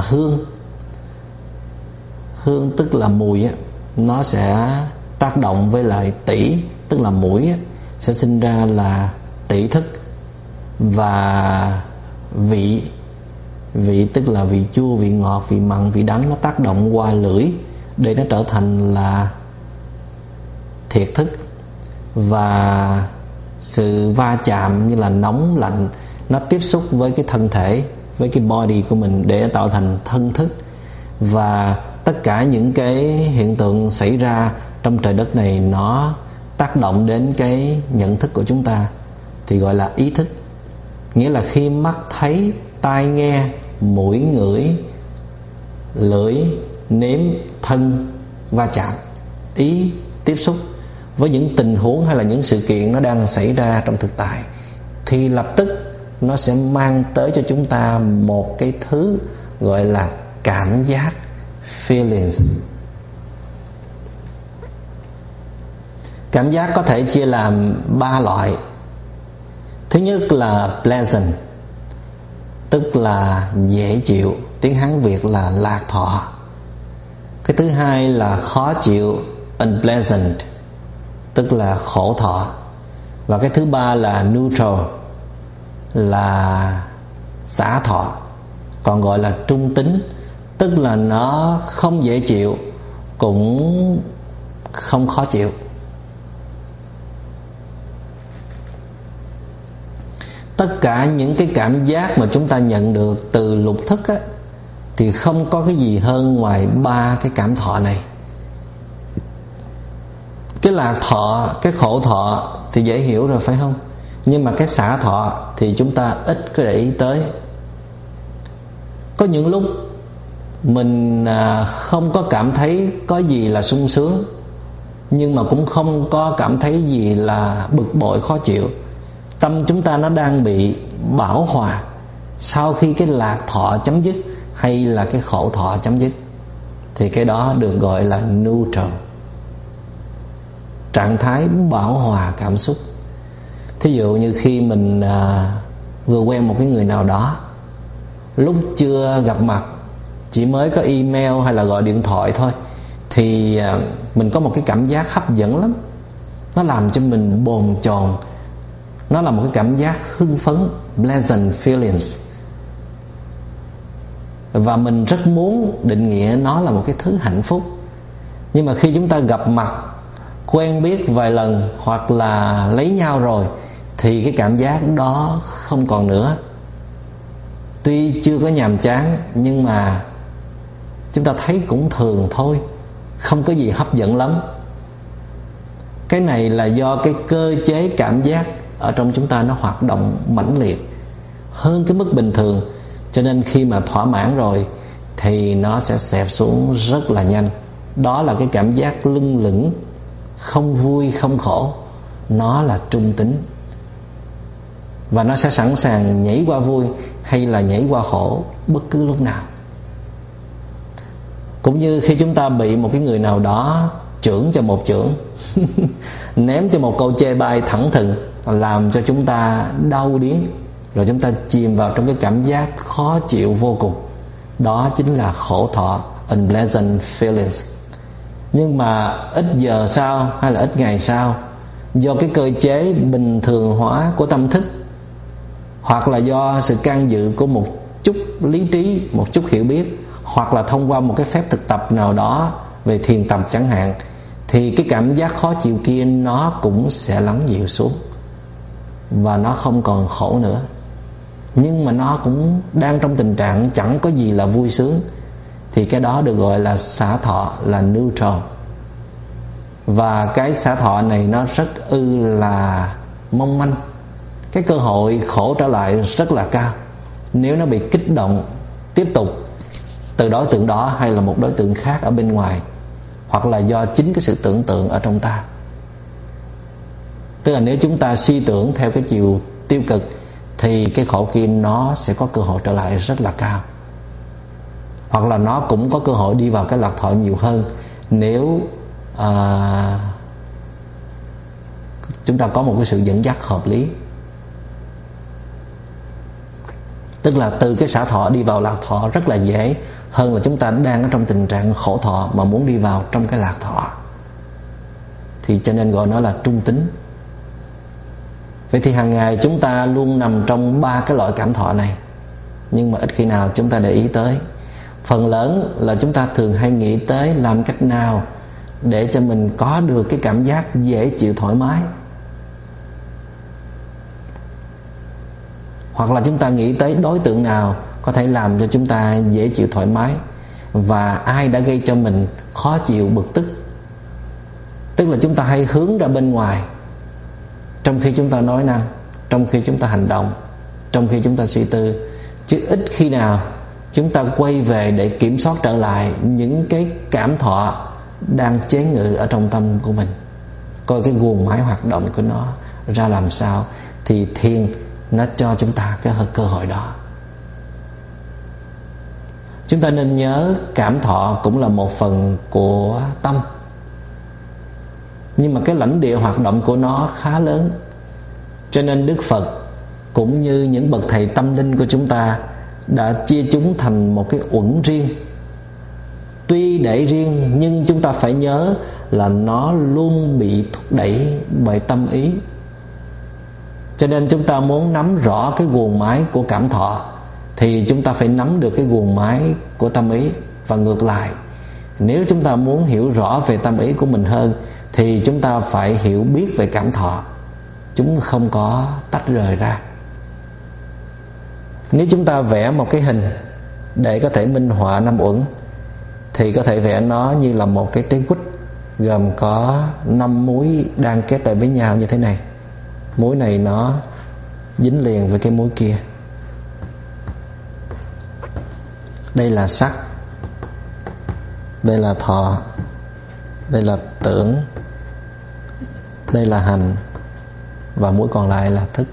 hương tức là mùi, nó sẽ tác động với lại tỷ tức là mũi, sẽ sinh ra là tỷ thức. Và vị tức là vị chua, vị ngọt, vị mặn, vị đắng, nó tác động qua lưỡi để nó trở thành là thiệt thức. Và sự va chạm như là nóng, lạnh, nó tiếp xúc với cái thân thể, với cái body của mình để tạo thành thân thức. Và tất cả những cái hiện tượng xảy ra trong trời đất này nó tác động đến cái nhận thức của chúng ta thì gọi là ý thức. Nghĩa là khi mắt thấy, tai nghe, mũi ngửi, lưỡi nếm, thân va chạm, ý tiếp xúc với những tình huống hay là những sự kiện nó đang xảy ra trong thực tại, thì lập tức nó sẽ mang tới cho chúng ta một cái thứ gọi là cảm giác, feelings. Cảm giác có thể chia làm 3 loại. Thứ nhất là pleasant, tức là dễ chịu, tiếng Hán Việt là lạc thọ. Cái thứ hai là khó chịu, unpleasant, tức là khổ thọ. Và cái thứ ba là neutral, là xả thọ, còn gọi là trung tính, Tức là nó không dễ chịu cũng không khó chịu. Tất cả những cái cảm giác mà chúng ta nhận được từ lục thức á, thì không có cái gì hơn ngoài 3 cái cảm thọ này. Cái lạc thọ, cái khổ thọ thì dễ hiểu rồi phải không? Nhưng mà cái xả thọ thì chúng ta ít có để ý tới. Có những lúc mình không có cảm thấy có gì là sung sướng, nhưng mà cũng không có cảm thấy gì là bực bội khó chịu. Tâm chúng ta nó đang bị bảo hòa sau khi cái lạc thọ chấm dứt hay là cái khổ thọ chấm dứt, thì cái đó được gọi là neutral, trạng thái bảo hòa cảm xúc. Thí dụ như khi mình vừa quen một cái người nào đó, lúc chưa gặp mặt, chỉ mới có email hay là gọi điện thoại thôi, thì mình có một cái cảm giác hấp dẫn lắm. Nó làm cho mình bồn chồn. Nó là một cái cảm giác hưng phấn, pleasant feelings. Và mình rất muốn định nghĩa nó là một cái thứ hạnh phúc. Nhưng mà khi chúng ta gặp mặt, quen biết vài lần hoặc là lấy nhau rồi, thì cái cảm giác đó không còn nữa. Tuy chưa có nhàm chán, nhưng mà chúng ta thấy cũng thường thôi, không có gì hấp dẫn lắm. Cái này là do cái cơ chế cảm giác ở trong chúng ta nó hoạt động mãnh liệt hơn cái mức bình thường, cho nên khi mà thỏa mãn rồi thì nó sẽ xẹp xuống rất là nhanh. Đó là cái cảm giác lưng lửng, không vui không khổ. Nó là trung tính, và nó sẽ sẵn sàng nhảy qua vui hay là nhảy qua khổ bất cứ lúc nào. Cũng như khi chúng ta bị một cái người nào đó chưởng cho một chưởng ném cho một câu chê bai thẳng thừng, làm cho chúng ta đau điếng, rồi chúng ta chìm vào trong cái cảm giác khó chịu vô cùng. Đó chính là khổ thọ, unpleasant feelings. Nhưng mà ít giờ sau hay là ít ngày sau, do cái cơ chế bình thường hóa của tâm thức, hoặc là do sự can dự của một chút lý trí, một chút hiểu biết, hoặc là thông qua một cái phép thực tập nào đó về thiền tập chẳng hạn, thì cái cảm giác khó chịu kia nó cũng sẽ lắng dịu xuống, và nó không còn khổ nữa. Nhưng mà nó cũng đang trong tình trạng chẳng có gì là vui sướng, thì cái đó được gọi là xả thọ, là neutral. Và cái xả thọ này nó rất là mong manh. Cái cơ hội khổ trở lại rất là cao nếu nó bị kích động tiếp tục từ đối tượng đó hay là một đối tượng khác ở bên ngoài, hoặc là do chính cái sự tưởng tượng ở trong ta. Tức là nếu chúng ta suy tưởng theo cái chiều tiêu cực thì cái khổ kia nó sẽ có cơ hội trở lại rất là cao. Hoặc là nó cũng có cơ hội đi vào cái lạc thọ nhiều hơn nếu chúng ta có một cái sự dẫn dắt hợp lý. Tức là từ cái xả thọ đi vào lạc thọ rất là dễ, hơn là chúng ta đang ở trong tình trạng khổ thọ mà muốn đi vào trong cái lạc thọ. Thì cho nên gọi nó là trung tính. Vậy thì hàng ngày chúng ta luôn nằm trong 3 cái loại cảm thọ này, nhưng mà ít khi nào chúng ta để ý tới. Phần lớn là chúng ta thường hay nghĩ tới làm cách nào để cho mình có được cái cảm giác dễ chịu thoải mái, hoặc là chúng ta nghĩ tới đối tượng nào có thể làm cho chúng ta dễ chịu thoải mái, và ai đã gây cho mình khó chịu bực tức. Tức là chúng ta hay hướng ra bên ngoài trong khi chúng ta nói năng, trong khi chúng ta hành động, trong khi chúng ta suy tư, chứ ít khi nào chúng ta quay về để kiểm soát trở lại những cái cảm thọ đang chế ngự ở trong tâm của mình, coi cái guồng máy hoạt động của nó ra làm sao. Thì thiền nó cho chúng ta cái cơ hội đó. Chúng ta nên nhớ cảm thọ cũng là một phần của tâm, nhưng mà cái lãnh địa hoạt động của nó khá lớn. Cho nên Đức Phật cũng như những bậc thầy tâm linh của chúng ta đã chia chúng thành một cái uẩn riêng. Tuy để riêng nhưng chúng ta phải nhớ là nó luôn bị thúc đẩy bởi tâm ý. Cho nên chúng ta muốn nắm rõ cái guồng máy của cảm thọ thì chúng ta phải nắm được cái guồng máy của tâm ý. Và ngược lại, nếu chúng ta muốn hiểu rõ về tâm ý của mình hơn thì chúng ta phải hiểu biết về cảm thọ. Chúng không có tách rời ra. Nếu chúng ta vẽ một cái hình để có thể minh họa năm uẩn thì có thể vẽ nó như là một cái trái quýt gồm có 5 múi đang kết lại với nhau như thế này. Múi này nó dính liền với cái múi kia. Đây là sắc, đây là thọ, đây là tưởng, đây là hành, và múi còn lại là thức.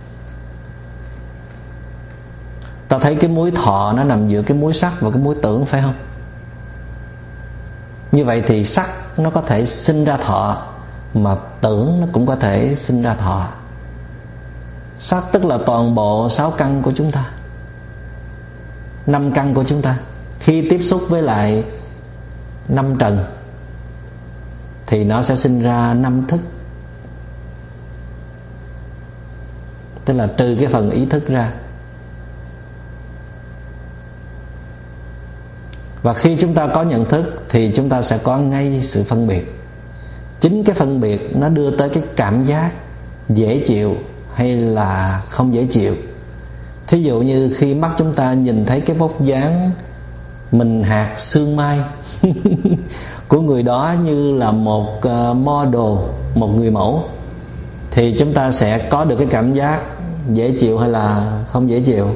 Ta thấy cái múi thọ nó nằm giữa cái múi sắc và cái múi tưởng, phải không? Như vậy thì sắc nó có thể sinh ra thọ, mà tưởng nó cũng có thể sinh ra thọ. Sắc tức là toàn bộ 6 căn của chúng ta, 5 căn của chúng ta. Khi tiếp xúc với lại 5 trần thì nó sẽ sinh ra 5 thức. Tức là trừ cái phần ý thức ra. Và khi chúng ta có nhận thức thì chúng ta sẽ có ngay sự phân biệt. Chính cái phân biệt nó đưa tới cái cảm giác dễ chịu hay là không dễ chịu. Thí dụ như khi mắt chúng ta nhìn thấy cái vóc dáng mình hạt xương mai của người đó như là một model, một người mẫu, thì chúng ta sẽ có được cái cảm giác dễ chịu hay là không dễ chịu.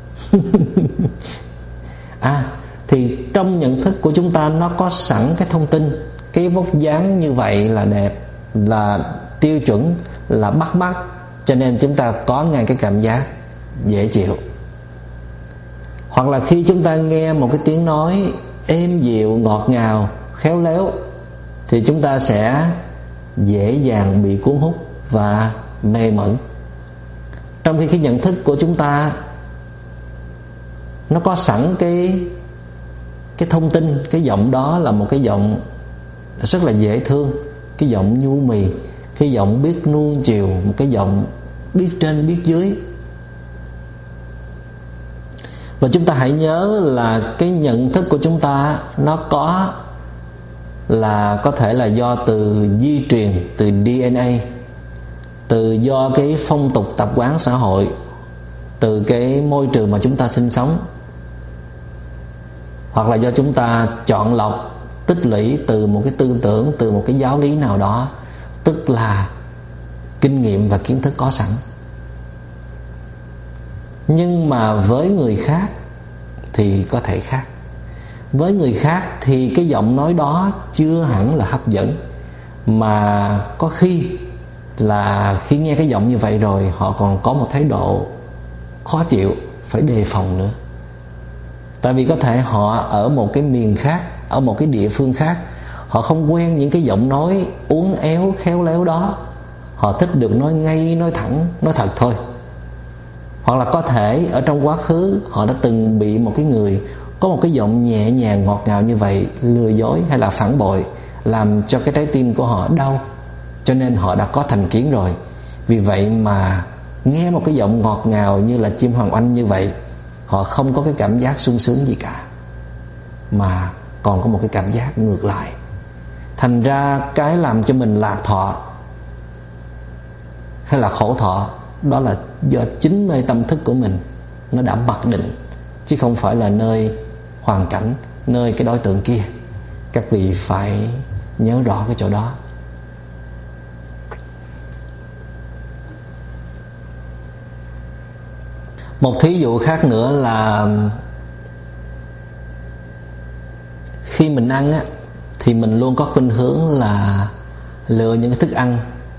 Thì trong nhận thức của chúng ta nó có sẵn cái thông tin cái vóc dáng như vậy là đẹp, là tiêu chuẩn, là bắt mắt, cho nên chúng ta có ngay cái cảm giác dễ chịu. Hoặc là khi chúng ta nghe một cái tiếng nói êm dịu, ngọt ngào, khéo léo thì chúng ta sẽ dễ dàng bị cuốn hút và mê mẩn. Trong khi cái nhận thức của chúng ta nó có sẵn cái thông tin, cái giọng đó là một cái giọng rất là dễ thương, cái giọng nhu mì, cái giọng biết nuông chiều, một cái giọng biết trên biết dưới. Và chúng ta hãy nhớ là cái nhận thức của chúng ta nó có thể là do từ di truyền, từ DNA, do cái phong tục tập quán xã hội, từ cái môi trường mà chúng ta sinh sống, hoặc là do chúng ta chọn lọc, tích lũy từ một cái tư tưởng, từ một cái giáo lý nào đó, tức là kinh nghiệm và kiến thức có sẵn. Nhưng mà với người khác thì có thể khác. Với người khác thì cái giọng nói đó chưa hẳn là hấp dẫn, mà có khi là khi nghe cái giọng như vậy rồi họ còn có một thái độ khó chịu, phải đề phòng nữa. Tại vì có thể họ ở một cái miền khác, ở một cái địa phương khác, họ không quen những cái giọng nói uốn éo khéo léo đó. Họ thích được nói ngay, nói thẳng, nói thật thôi. Hoặc là có thể ở trong quá khứ họ đã từng bị một cái người có một cái giọng nhẹ nhàng ngọt ngào như vậy lừa dối hay là phản bội, làm cho cái trái tim của họ đau, cho nên họ đã có thành kiến rồi. Vì vậy mà nghe một cái giọng ngọt ngào như là chim hoàng oanh như vậy, họ không có cái cảm giác sung sướng gì cả, mà còn có một cái cảm giác ngược lại. Thành ra cái làm cho mình lạc thọ hay là khổ thọ, đó là do chính nơi tâm thức của mình nó đã mặc định, chứ không phải là nơi hoàn cảnh, nơi cái đối tượng kia. Các vị phải nhớ rõ cái chỗ đó. Một thí dụ khác nữa là khi mình ăn á, thì mình luôn có khuynh hướng là lựa những cái thức ăn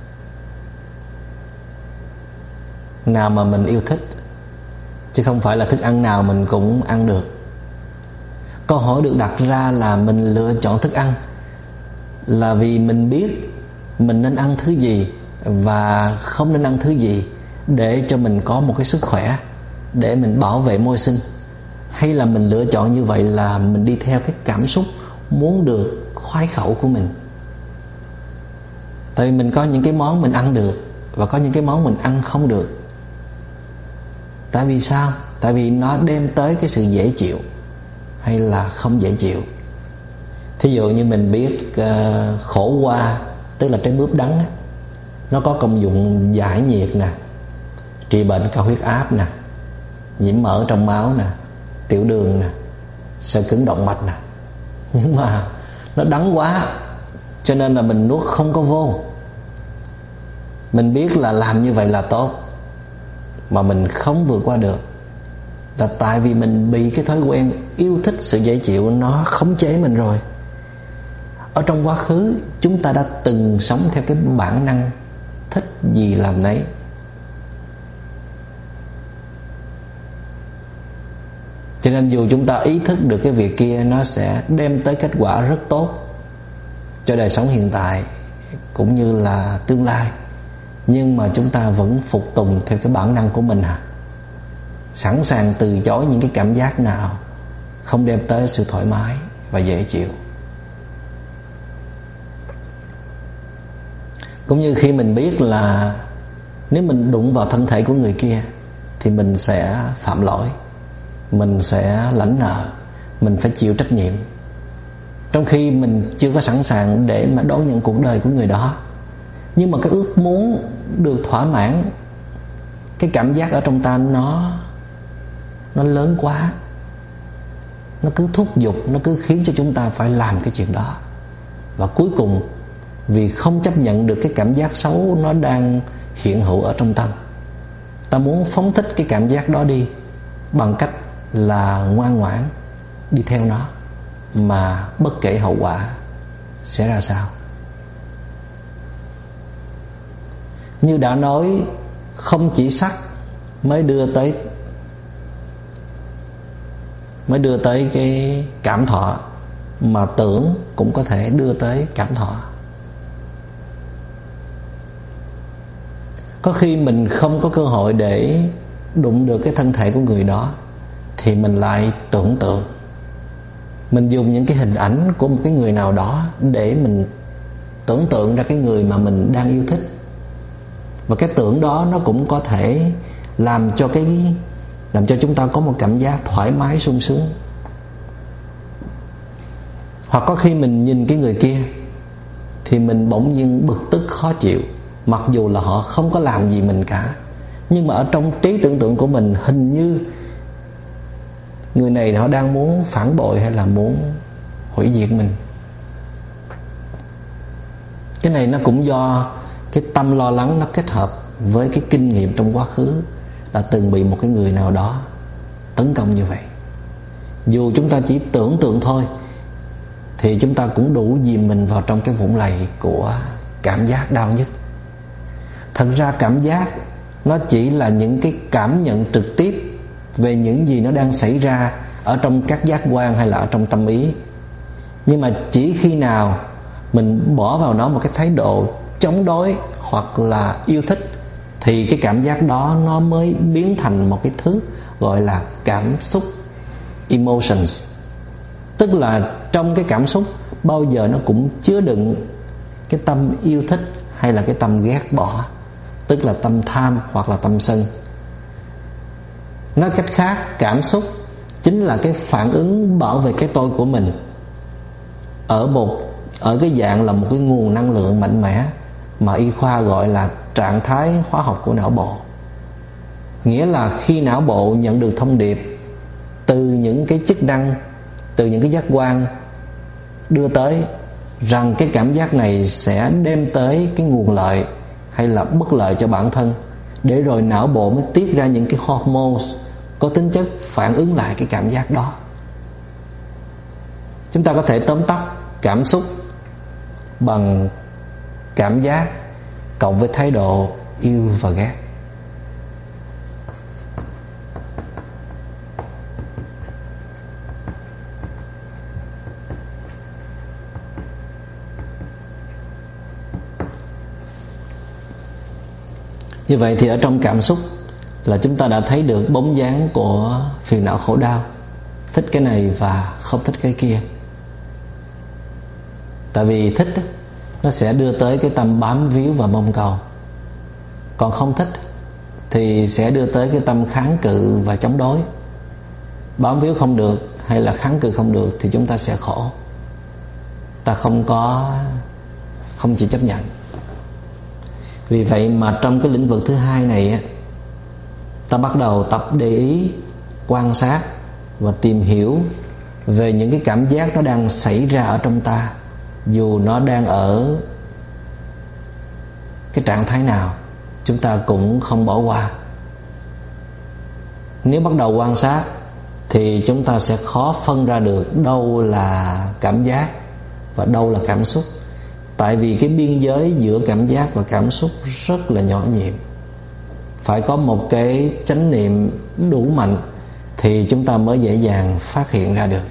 nào mà mình yêu thích, chứ không phải là thức ăn nào mình cũng ăn được. Câu hỏi được đặt ra là mình lựa chọn thức ăn là vì mình biết mình nên ăn thứ gì và không nên ăn thứ gì để cho mình có một cái sức khỏe, để mình bảo vệ môi sinh, hay là mình lựa chọn như vậy là mình đi theo cái cảm xúc muốn được khoái khẩu của mình. Tại vì mình có những cái món mình ăn được và có những cái món mình ăn không được. Tại vì sao? Tại vì nó đem tới cái sự dễ chịu hay là không dễ chịu. Thí dụ như mình biết khổ qua, tức là trái bướp đắng á, nó có công dụng giải nhiệt nè, trị bệnh cao huyết áp nè, nhiễm mỡ trong máu nè, tiểu đường nè, xơ cứng động mạch nè. Nhưng mà nó đắng quá, cho nên là mình nuốt không có vô. Mình biết là làm như vậy là tốt, mà mình không vượt qua được, là tại vì mình bị cái thói quen yêu thích sự dễ chịu nó khống chế mình rồi. Ở trong quá khứ chúng ta đã từng sống theo cái bản năng thích gì làm nấy. Cho nên dù chúng ta ý thức được cái việc kia nó sẽ đem tới kết quả rất tốt cho đời sống hiện tại cũng như là tương lai, nhưng mà chúng ta vẫn phục tùng theo cái bản năng của mình sẵn sàng từ chối những cái cảm giác nào không đem tới sự thoải mái và dễ chịu. Cũng như khi mình biết là nếu mình đụng vào thân thể của người kia thì mình sẽ phạm lỗi, mình sẽ lãnh nợ, mình phải chịu trách nhiệm, trong khi mình chưa có sẵn sàng để mà đón nhận cuộc đời của người đó. Nhưng mà cái ước muốn được thỏa mãn, cái cảm giác ở trong ta nó lớn quá, nó cứ thúc giục, nó cứ khiến cho chúng ta phải làm cái chuyện đó. Và cuối cùng vì không chấp nhận được cái cảm giác xấu nó đang hiện hữu ở trong tâm, ta muốn phóng thích cái cảm giác đó đi bằng cách là ngoan ngoãn đi theo nó, mà bất kể hậu quả sẽ ra sao. Như đã nói, không chỉ sắc mới đưa tới cái cảm thọ, mà tưởng cũng có thể đưa tới cảm thọ. Có khi mình không có cơ hội để đụng được cái thân thể của người đó thì mình lại tưởng tượng, mình dùng những cái hình ảnh của một cái người nào đó để mình tưởng tượng ra cái người mà mình đang yêu thích. Và cái tưởng đó nó cũng có thể làm cho chúng ta có một cảm giác thoải mái sung sướng. Hoặc có khi mình nhìn cái người kia thì mình bỗng nhiên bực tức khó chịu, mặc dù là họ không có làm gì mình cả, nhưng mà ở trong trí tưởng tượng của mình hình như người này họ đang muốn phản bội hay là muốn hủy diệt mình. Cái này nó cũng do cái tâm lo lắng nó kết hợp với cái kinh nghiệm trong quá khứ đã từng bị một cái người nào đó tấn công như vậy. Dù chúng ta chỉ tưởng tượng thôi thì chúng ta cũng đủ dìm mình vào trong cái vũng lầy của cảm giác đau nhức. Thật ra cảm giác nó chỉ là những cái cảm nhận trực tiếp về những gì nó đang xảy ra ở trong các giác quan hay là ở trong tâm ý. Nhưng mà chỉ khi nào mình bỏ vào nó một cái thái độ chống đối hoặc là yêu thích thì cái cảm giác đó nó mới biến thành một cái thứ gọi là cảm xúc, emotions. Tức là trong cái cảm xúc bao giờ nó cũng chứa đựng cái tâm yêu thích hay là cái tâm ghét bỏ, tức là tâm tham hoặc là tâm sân. Nói cách khác, cảm xúc chính là cái phản ứng bảo vệ cái tôi của mình ở cái dạng là một cái nguồn năng lượng mạnh mẽ mà y khoa gọi là trạng thái hóa học của não bộ. Nghĩa là khi não bộ nhận được thông điệp từ những cái chức năng, từ những cái giác quan đưa tới rằng cái cảm giác này sẽ đem tới cái nguồn lợi hay là bất lợi cho bản thân, để rồi não bộ mới tiết ra những cái hormones có tính chất phản ứng lại cái cảm giác đó. Chúng ta có thể tóm tắt cảm xúc bằng cảm giác cộng với thái độ yêu và ghét. Như vậy thì ở trong cảm xúc là chúng ta đã thấy được bóng dáng của phiền não khổ đau, thích cái này và không thích cái kia. Tại vì thích nó sẽ đưa tới cái tâm bám víu và mong cầu, còn không thích thì sẽ đưa tới cái tâm kháng cự và chống đối. Bám víu không được hay là kháng cự không được thì chúng ta sẽ khổ. Ta không chịu chấp nhận. Vì vậy mà trong cái lĩnh vực thứ hai này, ta bắt đầu tập để ý, quan sát và tìm hiểu về những cái cảm giác nó đang xảy ra ở trong ta, dù nó đang ở cái trạng thái nào, chúng ta cũng không bỏ qua. Nếu bắt đầu quan sát thì chúng ta sẽ khó phân ra được đâu là cảm giác và đâu là cảm xúc. Tại vì cái biên giới giữa cảm giác và cảm xúc rất là nhỏ nhiệm. Phải có một cái chánh niệm đủ mạnh thì chúng ta mới dễ dàng phát hiện ra được.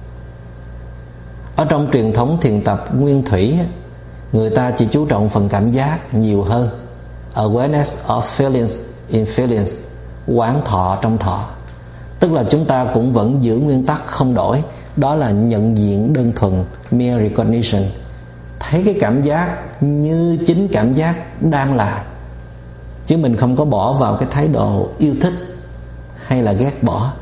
Ở trong truyền thống thiền tập nguyên thủy, người ta chỉ chú trọng phần cảm giác nhiều hơn. Awareness of feelings in feelings, quán thọ trong thọ. Tức là chúng ta cũng vẫn giữ nguyên tắc không đổi, đó là nhận diện đơn thuần, mere recognition. Thấy cái cảm giác như chính cảm giác đang là, chứ mình không có bỏ vào cái thái độ yêu thích hay là ghét bỏ.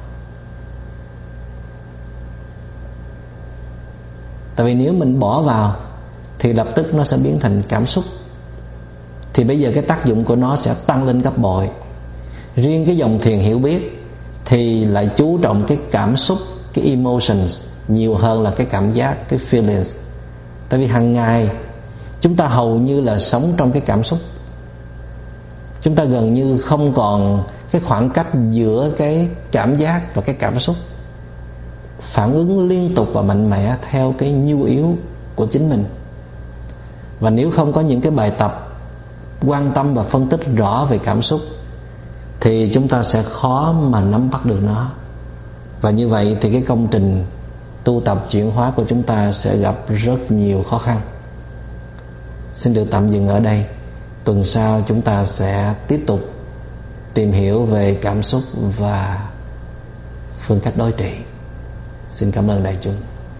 Tại vì nếu mình bỏ vào thì lập tức nó sẽ biến thành cảm xúc, thì bây giờ cái tác dụng của nó sẽ tăng lên gấp bội. Riêng cái dòng thiền hiểu biết thì lại chú trọng cái cảm xúc, cái emotions nhiều hơn là cái cảm giác, cái feelings. Tại vì hàng ngày chúng ta hầu như là sống trong cái cảm xúc. Chúng ta gần như không còn cái khoảng cách giữa cái cảm giác và cái cảm xúc, phản ứng liên tục và mạnh mẽ theo cái nhu yếu của chính mình. Và nếu không có những cái bài tập quan tâm và phân tích rõ về cảm xúc thì chúng ta sẽ khó mà nắm bắt được nó. Và như vậy thì cái công trình tu tập chuyển hóa của chúng ta sẽ gặp rất nhiều khó khăn. Xin được tạm dừng ở đây. Tuần sau chúng ta sẽ tiếp tục tìm hiểu về cảm xúc và phương cách đối trị. Xin cảm ơn đại chúng.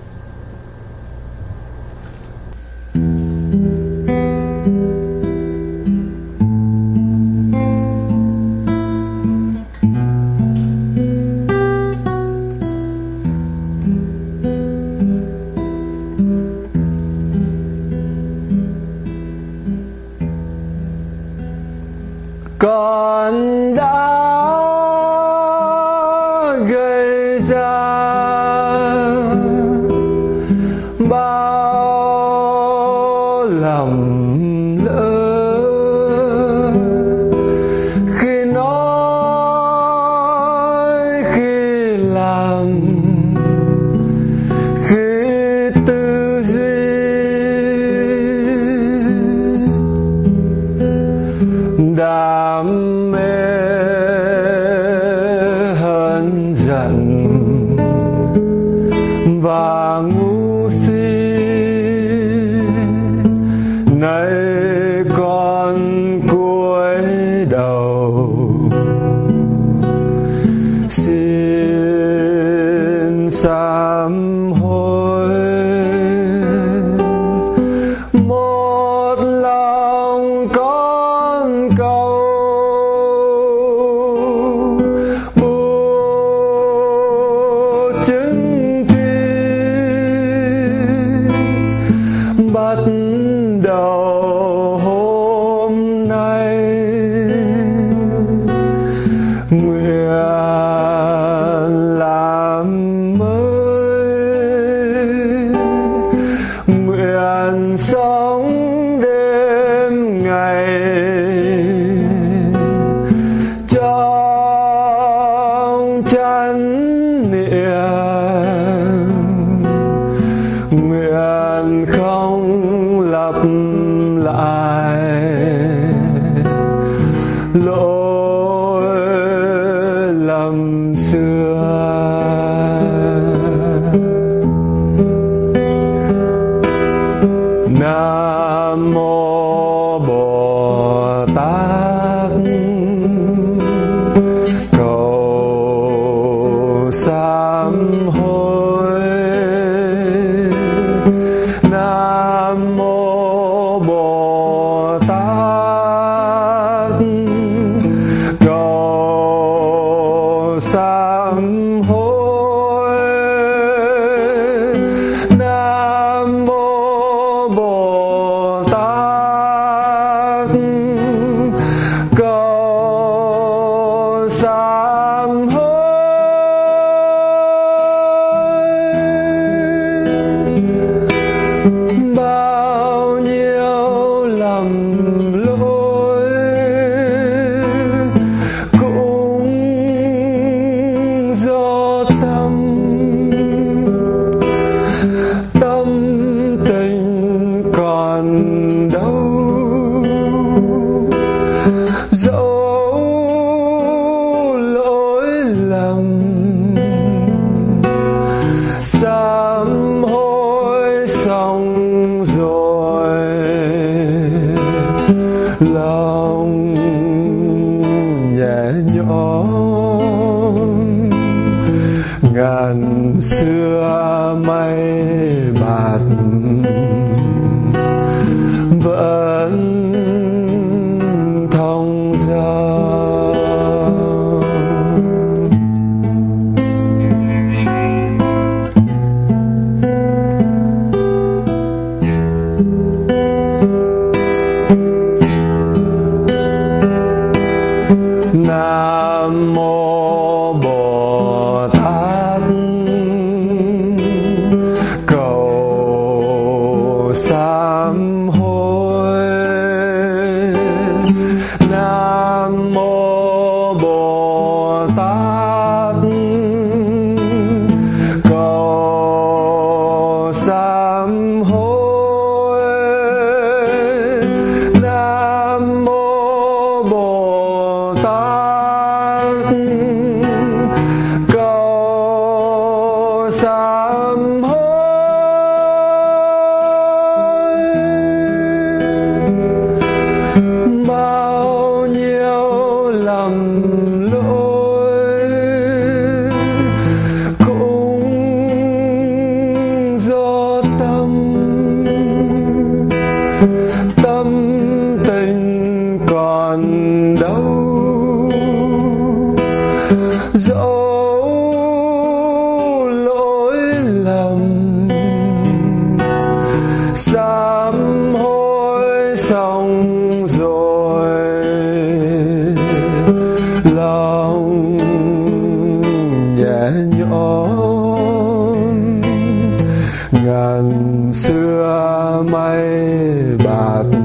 Con đã gây ra bao lầm lỡ khi nói, khi làm, khi tư duy. Đam mê hờn giận và ngu si, nay con cúi đầu xin sám hối. Một lòng con cầu bù chứng truy, bắt đầu hôm nay nguyện làm mới, nguyện sống đêm ngày trong chánh niệm, nguyện không lặp lại lỗi lầm xưa. Nam mô Bồ Tát, cầu sám hối. Nam mô Bồ Tát, cầu ngàn xưa mây bạt vẫn thông dong. Nam mô Bồ Tát, cầu sám hối. Nam mô Bồ Tát, cầu sám hối. Nam mô Bồ Tát, cầu sám hối. Bao nhiêu lầm lỗi cũng do tâm tình còn đâu. Dẫu lỗi lầm sám hối xong rồi, lòng nhẹ nhõm ngàn xưa mây bạt